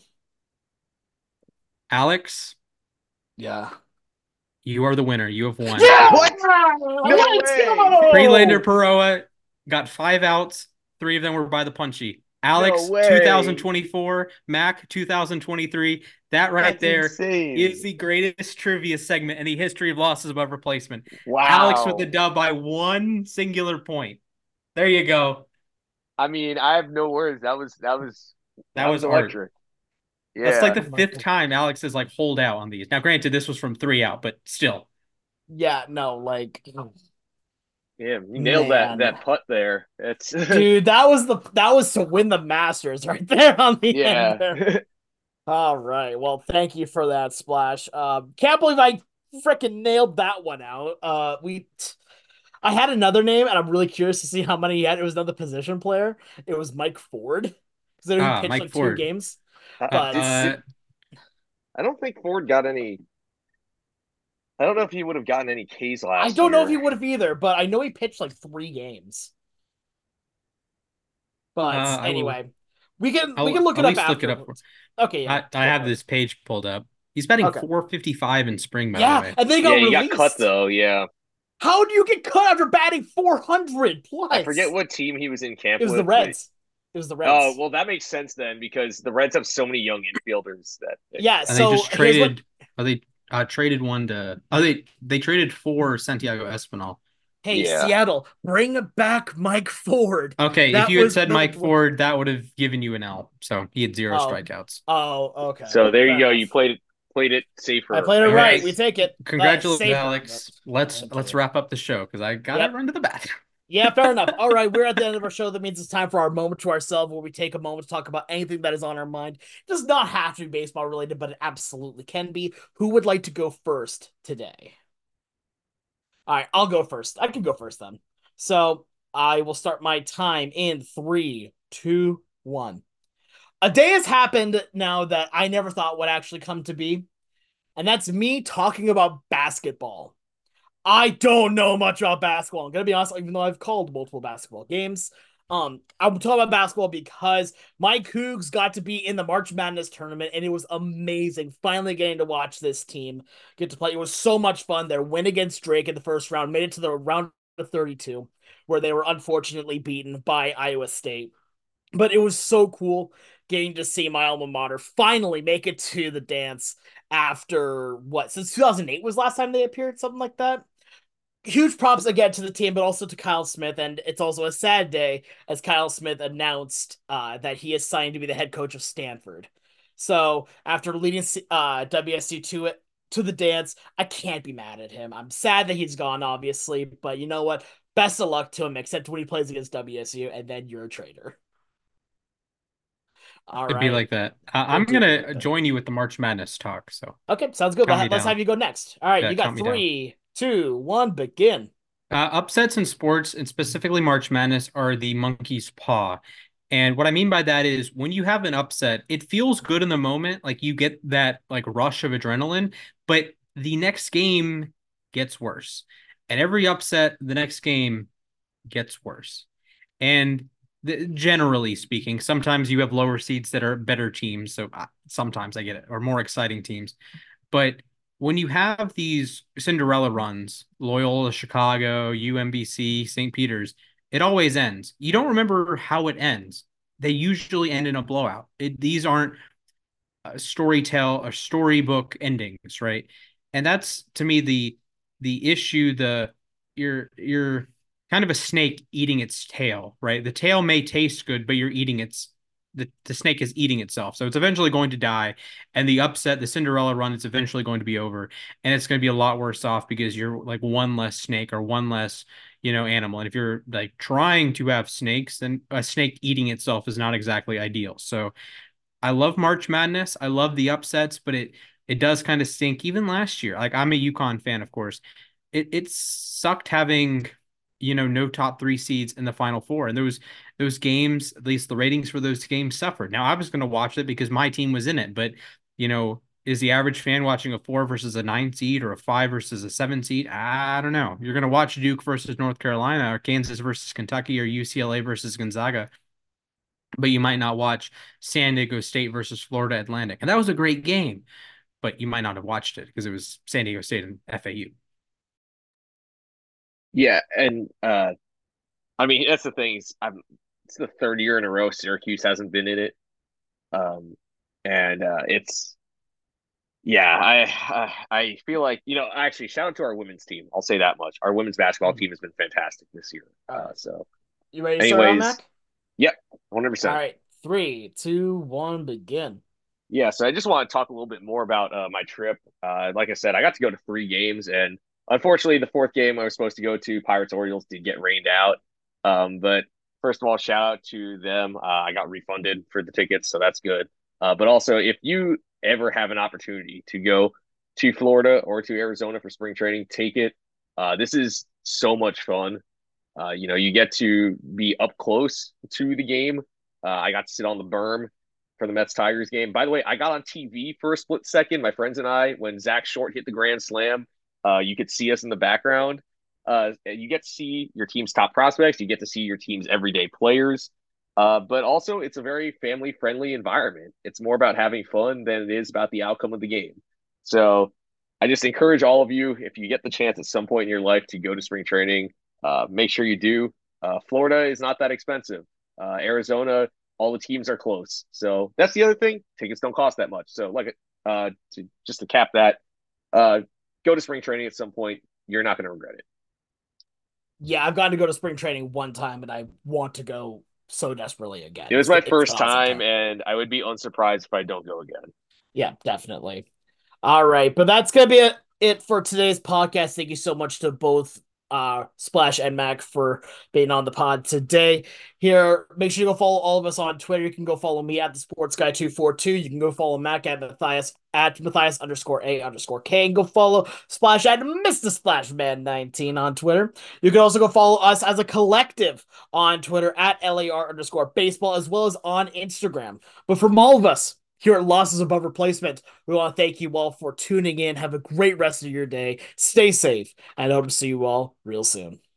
Alex, Yeah. you are the winner. You have won. Yeah! What? No Let's way! Prelander go! Baroa got five outs. Three of them were by the punchy. No Alex, way! two thousand twenty-four. Mac, two thousand twenty-three. That right That's there is insane. the greatest trivia segment in the history of losses above replacement. Alex with the Wow. dub by one singular point. There you go. I mean, I have no words. That was that was That that was was art. electric. That's like Yeah. the Oh my fifth God. time Alex is like hold out on these. Now, granted, this was from three out, but still. Yeah, no, like Yeah, you nailed that man. that putt there. It's Dude, that was the that was to win the Masters right there on the end yeah. there. All right. Well, thank you for that splash. Um, can't believe I freaking nailed that one out. Uh, we, I had another name, and I'm really curious to see how many he had. It was another position player. It was Mike Ford because he Ah, pitched Mike like two Ford. games. Uh, But Did, uh did I don't think Ford got any. I don't know if he would have gotten any Ks I last don't know if he year. would have either. But I know he pitched like three games. But uh, I will. anyway, we can we I'll can look at it up least look it up. afterwards. Okay, yeah, I I go have for it. this page pulled up. He's batting Okay, four fifty-five in spring, by the yeah, way. and they Yeah, got he got cut released. though. Yeah, How do you get cut after batting four hundred I forget plus? what team he was in camp It was the with, but Reds. It was the oh Reds. well, that makes sense then because the Reds have so many young infielders that, that Yeah, And they so just here's what. traded. Oh, they uh, traded one to. Oh, they they traded for Santiago Espinal. Hey, yeah. Seattle, bring back Mike Ford. Okay, if That you had was said the. Mike Ford, that would have given you an L. So he had zero Oh, strikeouts. oh, okay. So there Fair you go. You enough. played it played it I safer, played it I All right. right, We guess. take it. Uh, congratulations, safer, but Alex. Let's thank let's you. wrap up the show because I gotta Yep. run to the bathroom. Yeah, fair enough. All right, we're at the end of our show. That means it's time for our moment to ourselves where we take a moment to talk about anything that is on our mind. It does not have to be baseball related, but it absolutely can be. Who would like to go first today? All right, I'll go first. I can go first then. So I will start my time in three, two, one. A day has happened now that I never thought would actually come to be, and that's me talking about basketball. I don't know much about basketball. I'm gonna be honest, even though I've called multiple basketball games. Um, I'm talking about basketball because my Cougs got to be in the March Madness tournament, and it was amazing. Finally getting to watch this team get to play. It was so much fun. Their win against Drake in the first round made it to the round of thirty-two, where they were unfortunately beaten by Iowa State. But it was so cool getting to see my alma mater finally make it to the dance after what, since two thousand eight was last time they appeared, something like that. Huge props again to the team, but also to Kyle Smith. And it's also a sad day as Kyle Smith announced uh, that he is signed to be the head coach of Stanford. So after leading uh, W S U to it to the dance, I can't be mad at him. I'm sad that he's gone, obviously, but you know what? Best of luck to him, except when he plays against W S U, and then you're a traitor. All It'd be right. like that. Uh, I'm It do be like gonna that. join you with the March Madness talk. So Okay, sounds good. count me Let's down. have you go next. All right, Yeah, you got count me down. three, two, one, begin. Uh, upsets in sports, and specifically March Madness, are the monkey's paw. And what I mean by that is when you have an upset, it feels good in the moment, like you get that like rush of adrenaline, but the next game gets worse. And every upset, the next game gets worse. And the, generally speaking, sometimes you have lower seeds that are better teams. So uh, sometimes I get it, or more exciting teams. But when you have these Cinderella runs, Loyola, Chicago, U M B C, Saint Peter's, it always ends. You don't remember how it ends. They usually end in a blowout. It, these aren't uh, story tell or storybook endings, right? And that's to me the the issue. The you're you're kind of a snake eating its tail, right? The tail may taste good, but you're eating its the, the snake is eating itself. So it's eventually going to die. And the upset, the Cinderella run, is eventually going to be over. And it's going to be a lot worse off because you're like one less snake or one less, you know, animal. And if you're like trying to have snakes, then a snake eating itself is not exactly ideal. So I love March Madness. I love the upsets, but it it does kind of stink. Even last year, like I'm a UConn fan, of course. It it sucked having, you know, no top three seeds in the Final Four, and those those games, at least the ratings for those games suffered. Now I was going to watch it because my team was in it, but you know, is the average fan watching a four versus a nine seed or a five versus a seven seed? I don't know. You're going to watch Duke versus North Carolina or Kansas versus Kentucky or U C L A versus Gonzaga, but you might not watch San Diego State versus Florida Atlantic. And that was a great game, but you might not have watched it because it was San Diego State and F A U. Yeah, and uh, I mean that's the thing is I'm it's the third year in a row Syracuse hasn't been in it, um, and uh, it's yeah I, I I feel like you know actually shout out to our women's team. I'll say that much. Our women's basketball Mhm. team has been fantastic this year. All Uh, right. so, You ready to start on anyways, Mac? yep, one hundred All percent. right. Three, two, one, begin. Yeah, so I just want to talk a little bit more about uh, my trip. Uh, like I said, I got to go to three games, and unfortunately, the fourth game I was supposed to go to, Pirates Orioles, did get rained out. Um, but first of all, shout out to them. Uh, I got refunded for the tickets, so that's good. Uh, but also, if you ever have an opportunity to go to Florida or to Arizona for spring training, take it. Uh, this is so much fun. Uh, you know, you get to be up close to the game. Uh, I got to sit on the berm for the Mets Tigers game. By the way, I got on T V for a split second. My friends and I, when Zach Short hit the grand slam, uh, you could see us in the background. Uh, you get to see your team's top prospects. You get to see your team's everyday players. Uh, but also, it's a very family friendly environment. It's more about having fun than it is about the outcome of the game. So I just encourage all of you, if you get the chance at some point in your life to go to spring training, uh, make sure you do. Uh, Florida is not that expensive. Uh, Arizona, all the teams are close. So that's the other thing. Tickets don't cost that much. So like uh, to just to cap that, uh, go to spring training at some point. You're not going to regret it. Yeah, I've gotten to go to spring training one time, and I want to go so desperately again. It was It's my it's an first awesome time, time. and I would be unsurprised if I don't go again. Yeah, definitely. All right, but that's gonna be it, it for today's podcast. Thank you so much to both uh Splash and Mac for being on the pod today. Here, make sure you go follow all of us on Twitter. You can go follow me at the Sports Guy two four two. You can go follow Mac at Matthias at Matthias underscore A underscore K. And go follow Splash at Mister Splashman nineteen on Twitter. You can also go follow us as a collective on Twitter at L A R underscore baseball, as well as on Instagram. But from all of us here at Losses Above Replacement, we want to thank you all for tuning in. Have a great rest of your day. Stay safe, and I hope to see you all real soon.